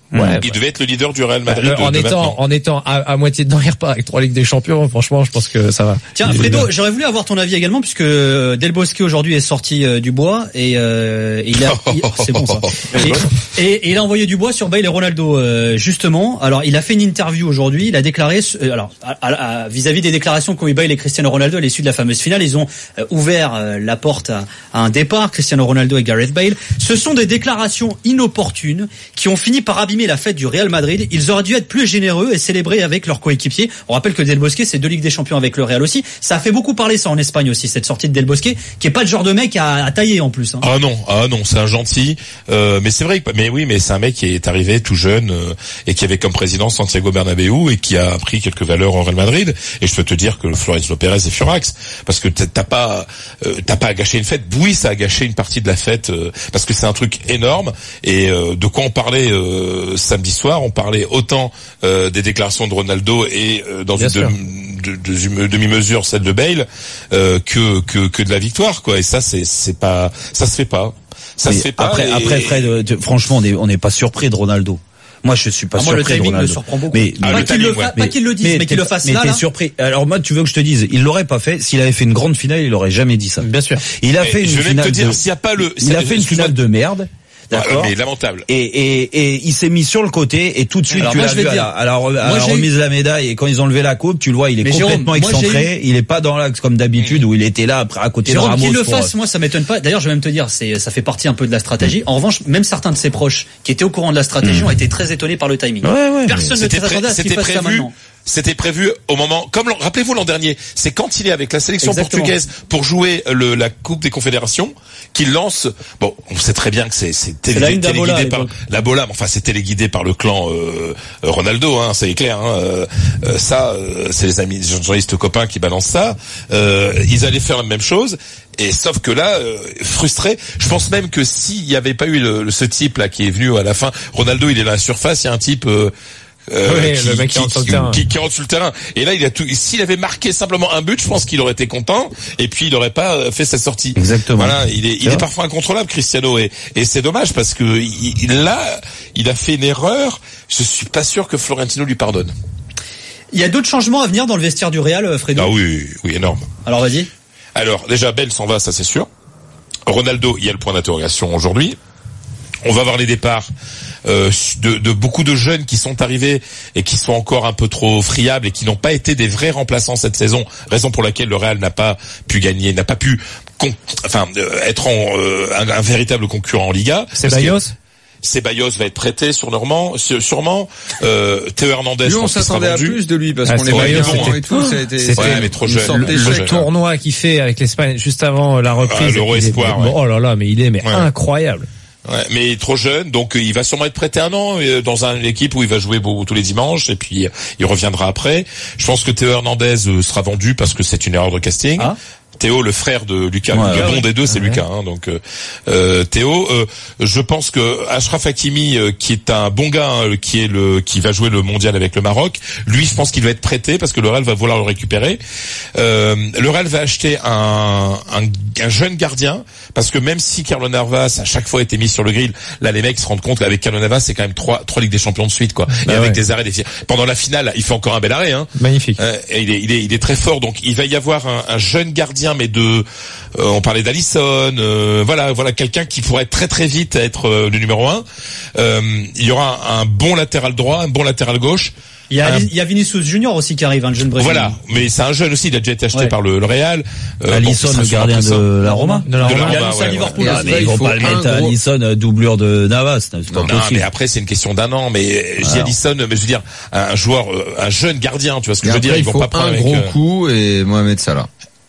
Ouais, il devait être le leader du Real Madrid. Bah, en, de, de étant, maintenant. en étant à, à moitié dedans, il repart avec trois Ligues des Champions. Franchement, je pense que ça va. Tiens, Fredo, j'aurais voulu avoir ton avis également, puisque Del Bosque aujourd'hui est sorti euh, du bois et, euh, et il a, il, c'est bon ça. Et, et, et il a envoyé du bois sur Bale et Ronaldo euh, justement. Alors, il a fait une interview aujourd'hui. Il a déclaré, euh, alors à, à, à, vis-à-vis des déclarations qu'ont eu Bale et Cristiano Ronaldo à l'issue de la fameuse finale, ils ont euh, ouvert euh, la porte à, à un départ. Cristiano Ronaldo et Gareth Bale. Ce sont des déclarations inopportunes qui ont fini par abîmer la fête du Real Madrid. Ils auraient dû être plus généreux et célébrer avec leurs coéquipiers. On rappelle que Del Bosque, c'est deux Ligues des Champions avec le Real aussi. Ça a fait beaucoup parler ça en Espagne aussi, cette sortie de Del Bosque, qui est pas le genre de mec à, à tailler en plus. Hein. Ah non, ah non, c'est un gentil. Euh, mais c'est vrai, que, mais oui, mais c'est un mec qui est arrivé tout jeune euh, et qui avait comme président Santiago Bernabéu et qui a appris quelques valeurs au Real Madrid. Et je peux te dire que Florentino Pérez est furax parce que t'as pas, euh, t'as pas à gâcher une fête. Oui, ça a gâché une partie de la fête euh, parce que c'est un truc énorme. Et euh, de quoi on parlait euh, samedi soir? On parlait autant euh, des déclarations de Ronaldo et euh, dans Bien une de, de, de, demi-mesure celle de Bale euh, que, que que de la victoire quoi. Et ça c'est c'est pas ça se fait pas. Ça Mais se fait pas. Après et... après Fred, franchement on est on n'est pas surpris de Ronaldo. Moi, je suis pas ah, moi, surpris le timing de Ronaldo. me surprend beaucoup. Mais, ah, mais pas qu'il qu'il le, ouais. pas qu'il le dise, mais, mais qu'il le fasse mais là. Mais t'es là. surpris. Alors moi, tu veux que je te dise, il l'aurait pas fait. S'il avait fait une grande finale, il aurait jamais dit ça. Bien sûr. Il a et fait une je vais finale. Te dire, de... s'il y a pas le, il a fait une finale de merde. D'accord. Ouais, mais lamentable. Et, et, et il s'est mis sur le côté et tout de suite Alors tu moi, l'as vu à la, à la, à la remise de la médaille et quand ils ont levé la coupe, tu le vois, il est mais complètement Jérôme, excentré. Il est pas dans l'axe comme d'habitude où il était là après à côté Jérôme, de Ramos. Qu'il le pour... fasse, moi ça m'étonne pas. D'ailleurs, je vais même te dire, c'est ça fait partie un peu de la stratégie. En revanche, même certains de ses proches qui étaient au courant de la stratégie mmh. ont été très étonnés par le timing. Ouais, ouais, Personne ne s'attendait à ce qu'il fasse ça maintenant. C'était prévu au moment, comme rappelez-vous l'an dernier, c'est quand il est avec la sélection Exactement. portugaise pour jouer le, la Coupe des Confédérations qu'il lance. Bon, on sait très bien que c'est c'est télé, téléguidé par la Bola, mais enfin c'est téléguidé par le clan euh, Ronaldo, hein, c'est clair. Hein, euh, ça, euh, c'est les amis, les journalistes copains qui balancent ça. Euh, ils allaient faire la même chose. Et sauf que là, euh, frustré, je pense même que s'il n'y avait pas eu le, ce type là qui est venu à la fin, Ronaldo il est dans la surface, il y a un type. Euh, Euh, oui, qui, le mec qui, qui, qui, qui, qui rentre sur le terrain. Et là, il a tout. S'il avait marqué simplement un but, je pense qu'il aurait été content. Et puis, il aurait pas fait sa sortie. Exactement. Voilà, il est, il est parfois incontrôlable, Cristiano, et, et c'est dommage parce que il, là, il a fait une erreur. Je suis pas sûr que Florentino lui pardonne. Il y a d'autres changements à venir dans le vestiaire du Real, Fredo. Ah oui, oui, énorme. Alors vas-y. Alors déjà, Bale s'en va, ça c'est sûr. Ronaldo, il y a le point d'interrogation aujourd'hui. On va voir les départs euh, de, de beaucoup de jeunes qui sont arrivés et qui sont encore un peu trop friables et qui n'ont pas été des vrais remplaçants cette saison, raison pour laquelle le Real n'a pas pu gagner, n'a pas pu con, enfin euh, être en, euh, un, un véritable concurrent en Liga. C'est Bayos. Ceballos va être prêté sur Normand, sûrement. Euh, Théo Hernandez. Lui, on s'attendait à plus de lui parce ah, qu'on est bon et tout. Ça a été, c'était ouais, mais trop jeune. Le, le, le tournoi qu'il fait avec l'Espagne juste avant la reprise. Ah, l'Euro Espoir. Ouais. Ouais. Oh là là, mais il est mais ouais. incroyable. Ouais, mais il est trop jeune, donc il va sûrement être prêté un an dans une équipe où il va jouer beau, tous les dimanches et puis il reviendra après. Je pense que Théo Hernandez sera vendu parce que c'est une erreur de casting. Ah. Théo, le frère de Lucas, ouais, le bon ouais. des deux, c'est ouais. Lucas. Hein, donc euh, Théo, euh, je pense que Achraf Hakimi, euh, qui est un bon gars, hein, qui est le, qui va jouer le mondial avec le Maroc, lui, je pense qu'il va être prêté parce que le Real va vouloir le récupérer. Euh, le Real va acheter un, un, un jeune gardien parce que même si Carlo Navas à chaque fois été mis sur le grill, là les mecs se rendent compte qu'avec Carlo Navas, c'est quand même trois, trois Ligues des Champions de suite, quoi. Bah et avec ouais. des arrêts, des pendant la finale, il fait encore un bel arrêt. Hein. Magnifique. Euh, et il est, il est, il est très fort. Donc il va y avoir un, un jeune gardien. Mais de, euh, on parlait d'Alisson, euh, voilà, voilà quelqu'un qui pourrait très très vite être euh, le numéro un. Euh, il y aura un, un bon latéral droit, un bon latéral gauche. Il y a, un... il y a Vinicius Junior aussi qui arrive, un jeune brésilien. Voilà, mais c'est un jeune aussi, il a déjà été acheté ouais. par le, le Real. Euh, Alisson, bon, le gardien de la Roma. De la Roma. De la Roma, il y a ouais, Liverpool. Ouais. Mais ils vont pas le mettre à Alisson, doublure de Navas. C'est pas non, possible. mais après c'est une question d'un an. Mais je dis Alisson, mais je veux dire un joueur, un jeune gardien, tu vois ce que et je veux dire. Ils vont pas prendre un gros avec, coup et Mohamed Salah.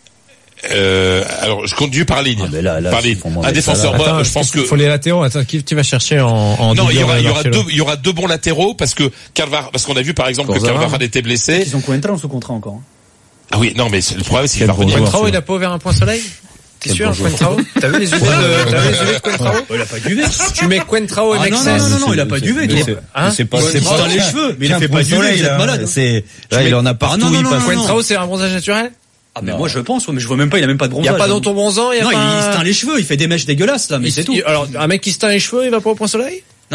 Euh, alors je conduis par ligne. Ah, là, là, par ligne. Un défenseur. Moi, attends, je pense que. Il faut les latéraux. Attends, qui tu vas chercher en, en non, il y aura, il y aura deux, il y aura deux bons latéraux parce que Carvajal, parce qu'on a vu par exemple Corzara. que Carvajal était blessé. Ils ont Coentrao sous contrat encore. Ah oui, non, mais le problème c'est qu'il va revenir. Coentrao, il a pas ouvert un point soleil. T'es sûr, Coentrao? T'as vu les U V de, t'as vu les U V de Coentrao? Il a pas d'U V. Tu mets Coentrao et ah, non, non, non, non, il a pas d'U V. C'est pas, c'est pas les cheveux, mais il a fait pas d'U V, il est malade. C'est, là, il en a partout, il passe. Coentrao, c'est un bronzage naturel? Ah mais non. Moi je pense, mais je vois même pas, il a même pas de bronzage. Il y a pas dans ton bronzant, il y a non, pas. Non, il se teint les cheveux, il fait des mèches dégueulasses là, mais c'est tout. Alors un mec qui se teint les cheveux, il va pas au point soleil? Non,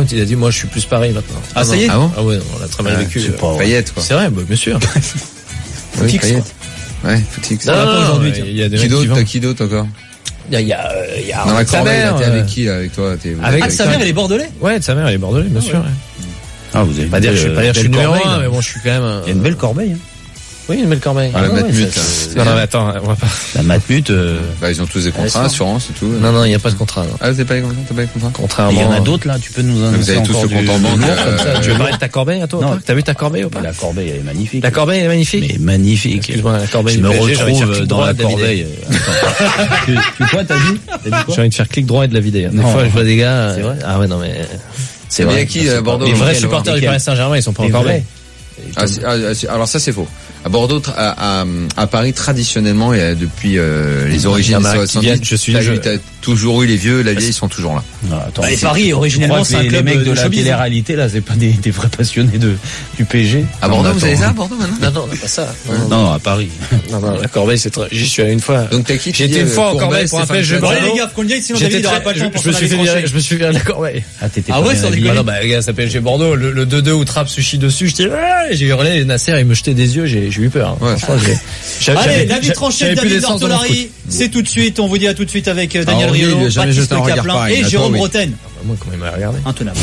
Mount, il a dit, moi, je suis plus Paris maintenant. Ah, ça y est? Ah bon? Ah ouais, on l'a très mal Ouais, vécu. c'est pas Payet, quoi. C'est vrai, bah, bien sûr. Oui, Payet. Ouais, Footix. Non, non, aujourd'hui, il y a des Qui mecs qui d'autre, vont. t'as qui d'autre encore? Il y a, il y a, il y a Dans la sa corbeille, mère, là, t'es euh, avec qui, là, avec toi? T'es avec Ah, sa mère, elle est bordelais? Ouais, de sa mère, elle est bordelais, bien sûr. Ouais. Ah, vous avez pas dire, je vais pas dire que je suis numéro un, mais bon, je suis quand même. Il y a une belle corbeille. Oui, une belle corbeille. Ah, la ouais, Matmut. Non, non, mais attends, on va pas. La Matmut, euh... bah, ils ont tous des contrats, assurance et tout. Non, non, il n'y a pas de contrat. Non. Ah, vous n'avez pas les contrats, t'as pas les contrats? Contrairement. Il y en a d'autres, là, tu peux nous annoncer. Vous avez tous le compte en banque, comme ça. Tu veux parler de ta corbeille, à toi? Non. T'as vu ta corbeille ou pas? La corbeille, elle est magnifique. La corbeille, elle est magnifique. Mais magnifique. Excuse-moi, la corbeille. Je me retrouve dans la corbeille. Tu, tu quoi, t'as dit? J'ai envie de faire clic droit et de la vider. Des fois, je vois des gars. C'est vrai? Ah ouais, non, mais. C'est vrai. Il y a qui, à Bordeaux? Les vrais supporters du Paris Saint-Germain, ils sont pas en corbeille. Ah, ah, alors ça c'est faux. À Bordeaux, à, à, à Paris traditionnellement et depuis euh, les origines des soixante-dix, je suis, t'as, je... t'as toujours eu les vieux, la vieille, ils sont toujours là. Non, attends, bah, et Paris originellement c'est un club les mecs de, de la télé-réalité là, c'est pas des, des vrais passionnés de du P S G. À Bordeaux, non, vous avez ça à Bordeaux maintenant? Non, non, on n'a pas ça. Non, non, non, à Paris. Non, non, la Corbeille, c'est très. J'y suis allé une fois. Donc t'as qui? J'ai été une fois en Corbeille pour un P S G. Les gars, qu'on y aille, sinon David n'aura pas le temps pour son avis tranché. Je me suis viré de la Corbeille. Ah, t'étais ah ouais, sans déconner. Non, bah, gars, ça P S G Bordeaux, le deux deux où Trapp sushi dessus, je dis, j'ai hurlé, Nasser, il me jetait des yeux, j'ai eu peur. Allez, l'avis tranché de David Ortolari, c'est tout de suite. On vous dit à tout de suite avec Daniel ah, oui, Riolo, Baptiste Caplin et Jérôme oui. Bretagne. Moi, comment il m'a regardé? Intenable.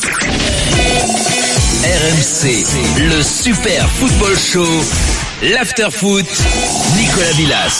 R M C, le Super Football Show, l'After Foot, Nicolas Villas.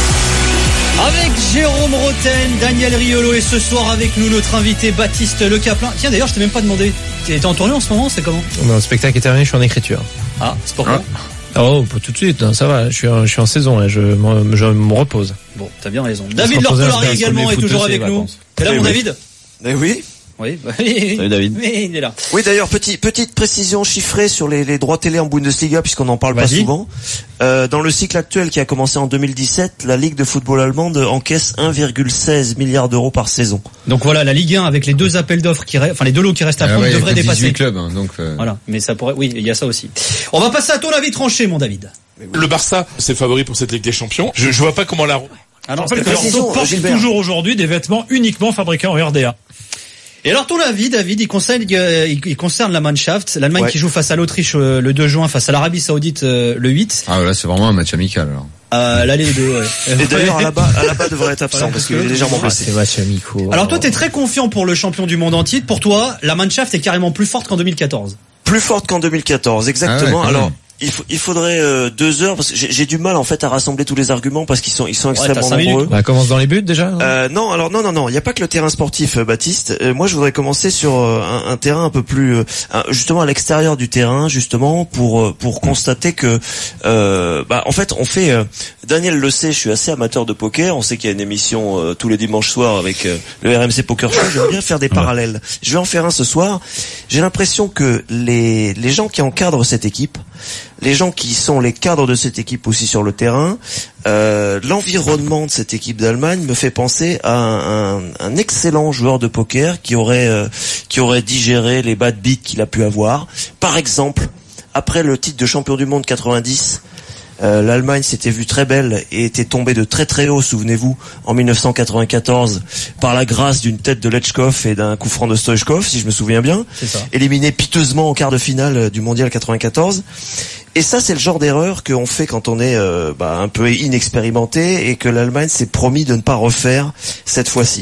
Avec Jérôme Roten, Daniel Riolo et ce soir avec nous notre invité Baptiste Le Caplin. Tiens, d'ailleurs, je t'ai même pas demandé. T'es en tournée en ce moment, c'est comment? Non, le spectacle est terminé, je suis en écriture. Ah, c'est pourquoi? Ah. Oh, pas tout de suite, non, ça va, je suis en, je suis en saison, là, je, me, je me repose. Bon, t'as bien raison. David Ortolari également est toujours avec nous. T'es là, mon David? Eh oui. Oui, bah, salut David. Mais il est là. Oui, d'ailleurs, petit, petite précision chiffrée sur les, les droits télé en Bundesliga, puisqu'on n'en parle Vas-y. pas souvent. Euh, dans le cycle actuel qui a commencé en deux mille dix-sept, la Ligue de football allemande encaisse un virgule seize milliard d'euros par saison. Donc voilà, la Ligue un avec les deux appels d'offres qui restent, enfin les deux lots qui restent à ah prendre ouais, devraient dépasser. dix-huit clubs, hein, donc. Euh... Voilà, mais ça pourrait, oui, il y a ça aussi. On va passer à ton avis tranché, mon David. Le Barça, c'est le favori pour cette Ligue des Champions. Je, je vois pas comment la. Ah non, en fait, précision, porte Gilbert. toujours aujourd'hui des vêtements uniquement fabriqués en R D A. Et alors ton avis, David, il concerne, il concerne la Mannschaft, l'Allemagne ouais. qui joue face à l'Autriche le deux juin, face à l'Arabie Saoudite le huit. Ah là, c'est vraiment un match amical alors. Euh, l'aller les deux, ouais. Et d'ailleurs, Alaba, Alaba devrait être absent parce qu'il est légèrement blessé. C'est match amicaux. Alors toi, t'es très confiant pour le champion du monde entier. Pour toi, la Mannschaft est carrément plus forte qu'en deux mille quatorze. Plus forte qu'en deux mille quatorze, exactement. Ah ouais, alors. Il, faut, il faudrait euh, deux heures parce que j'ai, j'ai du mal en fait à rassembler tous les arguments parce qu'ils sont ils sont extrêmement ouais, nombreux. Bah, commence dans les buts déjà. Non, euh, non alors non non non il n'y a pas que le terrain sportif, euh, Baptiste. Euh, moi je voudrais commencer sur euh, un, un terrain un peu plus euh, un, justement à l'extérieur du terrain justement pour euh, pour constater que euh, bah en fait on fait euh, Daniel le sait, je suis assez amateur de poker. On sait qu'il y a une émission euh, tous les dimanches soirs avec euh, le R M C Poker Show. J'aime bien faire des parallèles. Je vais en faire un ce soir. J'ai l'impression que les les gens qui encadrent cette équipe, les gens qui sont les cadres de cette équipe aussi sur le terrain, euh, l'environnement de cette équipe d'Allemagne me fait penser à un, un, un excellent joueur de poker qui aurait euh, qui aurait digéré les bad beats qu'il a pu avoir. Par exemple, après le titre de champion du monde quatre-vingt-dix, euh, l'Allemagne s'était vue très belle et était tombée de très très haut, souvenez-vous, en mille neuf cent quatre-vingt-quatorze, par la grâce d'une tête de Lechkov et d'un coup franc de Stoichkov, si je me souviens bien, C'est ça. éliminé piteusement en quart de finale du mondial quatre-vingt-quatorze. Et ça, c'est le genre d'erreur qu'on fait quand on est euh, bah, un peu inexpérimenté et que l'Allemagne s'est promis de ne pas refaire cette fois-ci.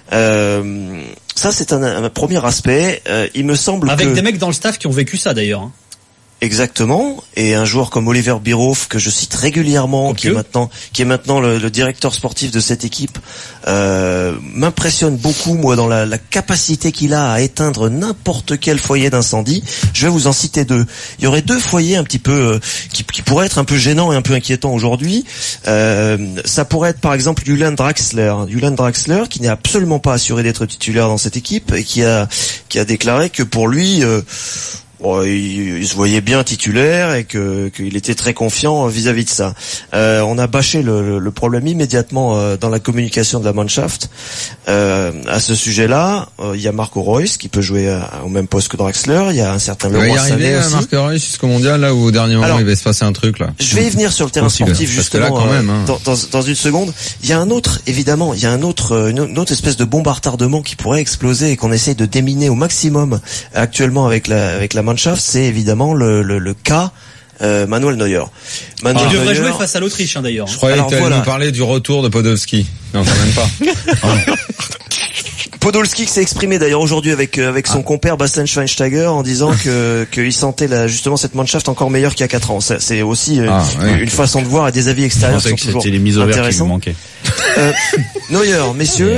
Euh, ça, c'est un, un premier aspect. Euh, il me semble Avec que... des mecs dans le staff qui ont vécu ça d'ailleurs. Hein. Exactement, et un joueur comme Oliver Bierhoff que je cite régulièrement, Okay. qui est maintenant qui est maintenant le, le directeur sportif de cette équipe, euh, m'impressionne beaucoup moi dans la, la capacité qu'il a à éteindre n'importe quel foyer d'incendie. Je vais vous en citer deux. Il y aurait deux foyers un petit peu euh, qui, qui pourraient être un peu gênants et un peu inquiétants aujourd'hui. Euh, ça pourrait être par exemple Julian Draxler, Julian Draxler qui n'est absolument pas assuré d'être titulaire dans cette équipe et qui a qui a déclaré que pour lui euh, Bon, il, il se voyait bien titulaire et que qu'il était très confiant vis-à-vis de ça. Euh, on a bâché le, le, le problème immédiatement euh, dans la communication de la Mannschaft. Euh, à ce sujet-là, euh, il y a Marco Reus qui peut jouer à, au même poste que Draxler. Il y a un certain Il va y Leroy arriver Sané à aussi. Marco Reus jusqu'au mondial là où au dernier moment Alors, il va se passer un truc là. Je vais y venir sur le terrain Possible, sportif parce que là, justement quand même, hein. euh, dans, dans, dans une seconde. Il y a un autre, évidemment, il y a un autre, euh, une, une autre espèce de bombe à retardement qui pourrait exploser et qu'on essaye de déminer au maximum actuellement avec la avec la Mannschaft. C'est évidemment le, le, le cas euh, Manuel Neuer. Manuel Il devrait Neuer, jouer face à l'Autriche hein, d'ailleurs. Je croyais Alors, que tu allais voilà. nous parler du retour de Podolski. Non, quand même pas. Podolski qui s'est exprimé d'ailleurs aujourd'hui avec avec son ah. compère Bastian Schweinsteiger en disant que qu'il sentait la, justement cette Mannschaft encore meilleure qu'il y a quatre ans. Ça, c'est aussi ah, une, ouais. une façon de voir et des avis extérieurs qui sont toujours c'était les mises au vert qui vous manquaient. Euh, Neuer, messieurs,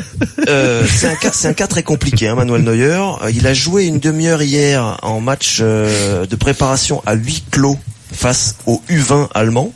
euh, c'est un cas c'est un cas très compliqué, hein, Manuel Neuer. Il a joué une demi-heure hier en match euh, de préparation à huis clos face au U vingt allemand.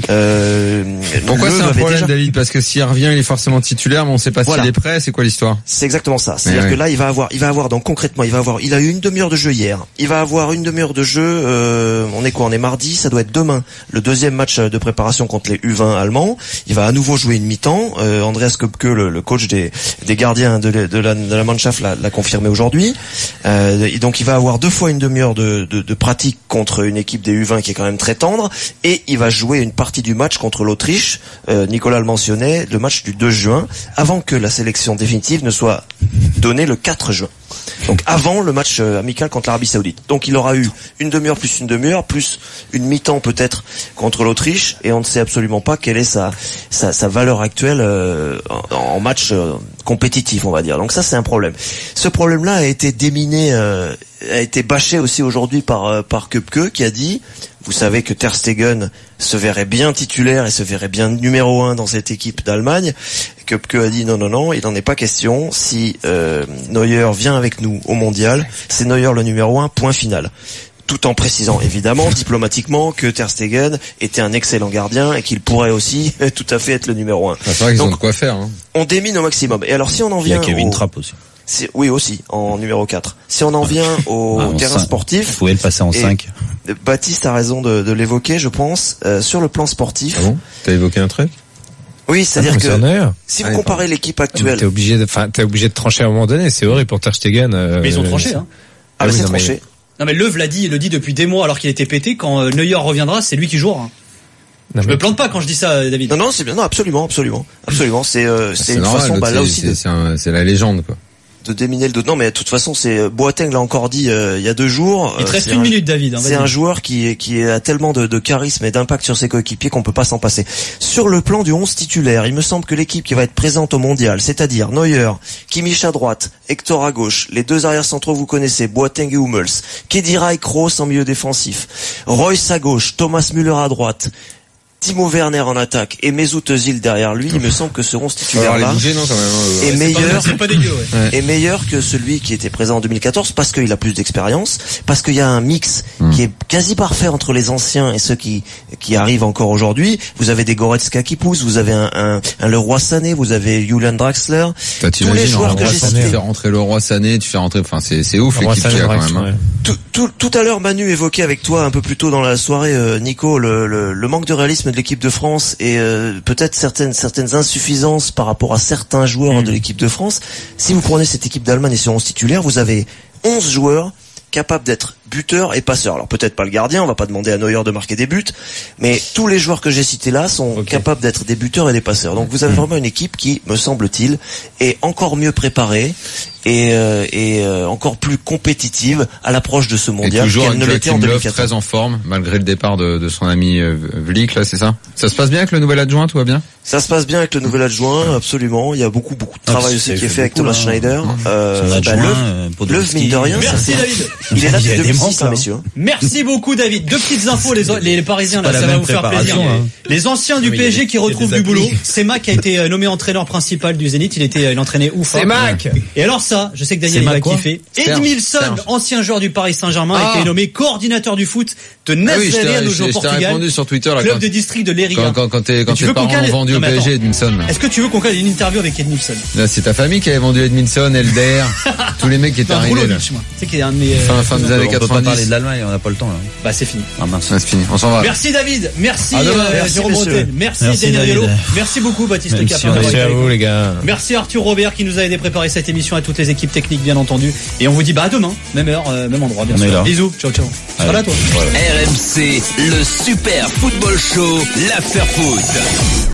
Euh, Pourquoi c'est un problème, déjà... David? Parce que s'il revient, il est forcément titulaire, mais on sait pas voilà. s'il est prêt. C'est quoi l'histoire? C'est exactement ça. C'est-à-dire ouais. que là, il va avoir, il va avoir, donc concrètement, il va avoir, il a eu une demi-heure de jeu hier. Il va avoir une demi-heure de jeu. Euh, on est quoi? On est mardi. Ça doit être demain. Le deuxième match de préparation contre les U vingt allemands. Il va à nouveau jouer une mi-temps. Euh, Andreas Köpke, le, le coach des, des gardiens de, de la, de la Mannschaft, l'a, l'a confirmé aujourd'hui. Euh, et donc, il va avoir deux fois une demi-heure de, de, de pratique contre une équipe des U vingt qui est quand même très tendre. Et il va jouer une partie du match contre l'Autriche, euh, Nicolas le mentionnait, le match du deux juin, avant que la sélection définitive ne soit donnée le quatre juin. Donc avant le match euh, amical contre l'Arabie Saoudite. Donc il aura eu une demi-heure plus une demi-heure, plus une mi-temps peut-être contre l'Autriche, et on ne sait absolument pas quelle est sa sa, sa valeur actuelle euh, en, en match euh, compétitif, on va dire. Donc ça c'est un problème. Ce problème-là a été déminé, euh, a été bâché aussi aujourd'hui par euh, par Köpke qui a dit, vous savez que Ter Stegen se verrait bien titulaire et se verrait bien numéro un dans cette équipe d'Allemagne. Köpke a dit non, non, non, il n'en est pas question. Si euh, Neuer vient avec nous au mondial, c'est Neuer le numéro un, point final. Tout en précisant évidemment diplomatiquement que Ter Stegen était un excellent gardien et qu'il pourrait aussi tout à fait être le numéro un. Ah, c'est vrai qu'ils Donc, ont de quoi faire. Hein. On démine au maximum. Et alors si on en vient, il y a Kevin au... Trapp aussi. C'est, oui aussi en numéro quatre. Si on en vient au ah, terrain cinq. sportif, vous pouvez le passer en cinq. Baptiste a raison de, de l'évoquer, je pense. Euh, sur le plan sportif. Ah bon? T'as évoqué un truc? Oui, c'est-à-dire ah, que si vous comparez l'équipe actuelle, t'es obligé, de, enfin, t'es obligé de trancher à un moment donné. C'est horrible pour Ter Stegen. Euh, mais ils ont tranché, hein. Ah, mais c'est tranché. Mais... Non mais Löw l'a dit, il le dit depuis des mois alors qu'il était pété. Quand Neuer reviendra, c'est lui qui jouera. Hein. Non, je mais... me plante pas quand je dis ça, David. Non, non, c'est bien, non, absolument, absolument, absolument. C'est, euh, c'est, c'est une normal, façon, bah là aussi, c'est, de... c'est, un, c'est la légende, quoi. De déminer le dos. Non, mais de toute façon, c'est Boateng l'a encore dit euh, il y a deux jours. Il te reste une un, minute, David. Hein, c'est un joueur qui qui a tellement de, de charisme et d'impact sur ses coéquipiers qu'on peut pas s'en passer. Sur le plan du onze titulaire, il me semble que l'équipe qui va être présente au mondial, c'est-à-dire Neuer, Kimmich à droite, Hector à gauche, les deux arrières centraux vous connaissez, Boateng et Hummels, Khedira et Kroos en milieu défensif, Reus à gauche, Thomas Müller à droite, Timo Werner en attaque et Mesut Özil derrière lui, il me semble que ce onze titulaire-là est meilleur, c'est pas dégueu, ouais. est meilleur que celui qui était présent en deux mille quatorze parce qu'il a plus d'expérience, parce qu'il y a un mix mmh. qui est quasi parfait entre les anciens et ceux qui qui arrivent encore aujourd'hui. Vous avez des Goretzka qui poussent, vous avez un un, un Leroy Sané, vous avez Julian Draxler, tous les joueurs que j'ai cités. Tu fais rentrer Leroy Sané, tu fais rentrer, enfin c'est c'est ouf l'équipe qu'il y a quand même. Hein. Tout, tout, tout à l'heure, Manu évoquait avec toi un peu plus tôt dans la soirée, euh, Nico, le, le, le manque de réalisme de l'équipe de France et euh, peut-être certaines certaines insuffisances par rapport à certains joueurs mmh. de l'équipe de France. Si vous prenez cette équipe d'Allemagne et sur onze titulaires, vous avez onze joueurs capables d'être buteurs et passeurs. Alors peut-être pas le gardien, on va pas demander à Neuer de marquer des buts, mais tous les joueurs que j'ai cités là sont okay. capables d'être des buteurs et des passeurs. Donc vous avez mmh. vraiment une équipe qui, me semble-t-il, est encore mieux préparée et, euh, et euh, encore plus compétitive à l'approche de ce mondial qu'elle ne l'était en deux mille quatorze. Très en forme malgré le départ de, de son ami euh, Vlick, là, c'est ça? Ça se passe bien avec le nouvel adjoint, tout va bien? Ça se passe bien avec le nouvel adjoint, absolument. Il y a beaucoup beaucoup de travail ah, aussi qui est fait avec Thomas là. Schneider. Mmh. Euh, adjoint, bah, euh, Löw, mine de rien. Merci David. Il est là depuis deux mille six, hein, messieurs. Merci beaucoup David. Deux petites infos, les, les, les Parisiens là, ça va vous faire plaisir. Hein. Les anciens du P S G qui retrouvent du boulot. C'est Mac qui a été nommé entraîneur principal du Zénith. Il était, il entraînait ouf. C'est Mac. Et alors ça, je sais que Daniel va kiffer. Edmilson, ancien joueur du Paris Saint-Germain, a été nommé coordinateur du foot de Nazaré au Portugal. Je t'ai répondu sur Twitter là. Club de district de Leiria. Quand quand quand tes quand tes parents ont vendu au P S G, Edmilson. Est-ce que tu veux qu'on fasse une interview avec Edmilson? Là, c'est ta famille qui avait vendu Edmilson, Elder, tous les mecs qui étaient arrivés là. C'est qui est un de mes fin fin des années quatre-vingt-dix. On peut pas parler de l'Allemagne, on n'a pas le temps là. Bah c'est fini. Ah mince. C'est fini. On s'en va. Merci David, merci Jérôme Bretel, merci Daniel, merci beaucoup Baptiste Capin. Merci à vous les gars. Merci Arthur Robert qui nous a aidé à préparer cette émission, à toutes les équipes techniques bien entendu. Et on vous dit bah à demain, même heure, même endroit bien sûr. Bisous, ciao ciao. Tu seras là toi. R M C, le super football show, l'after foot.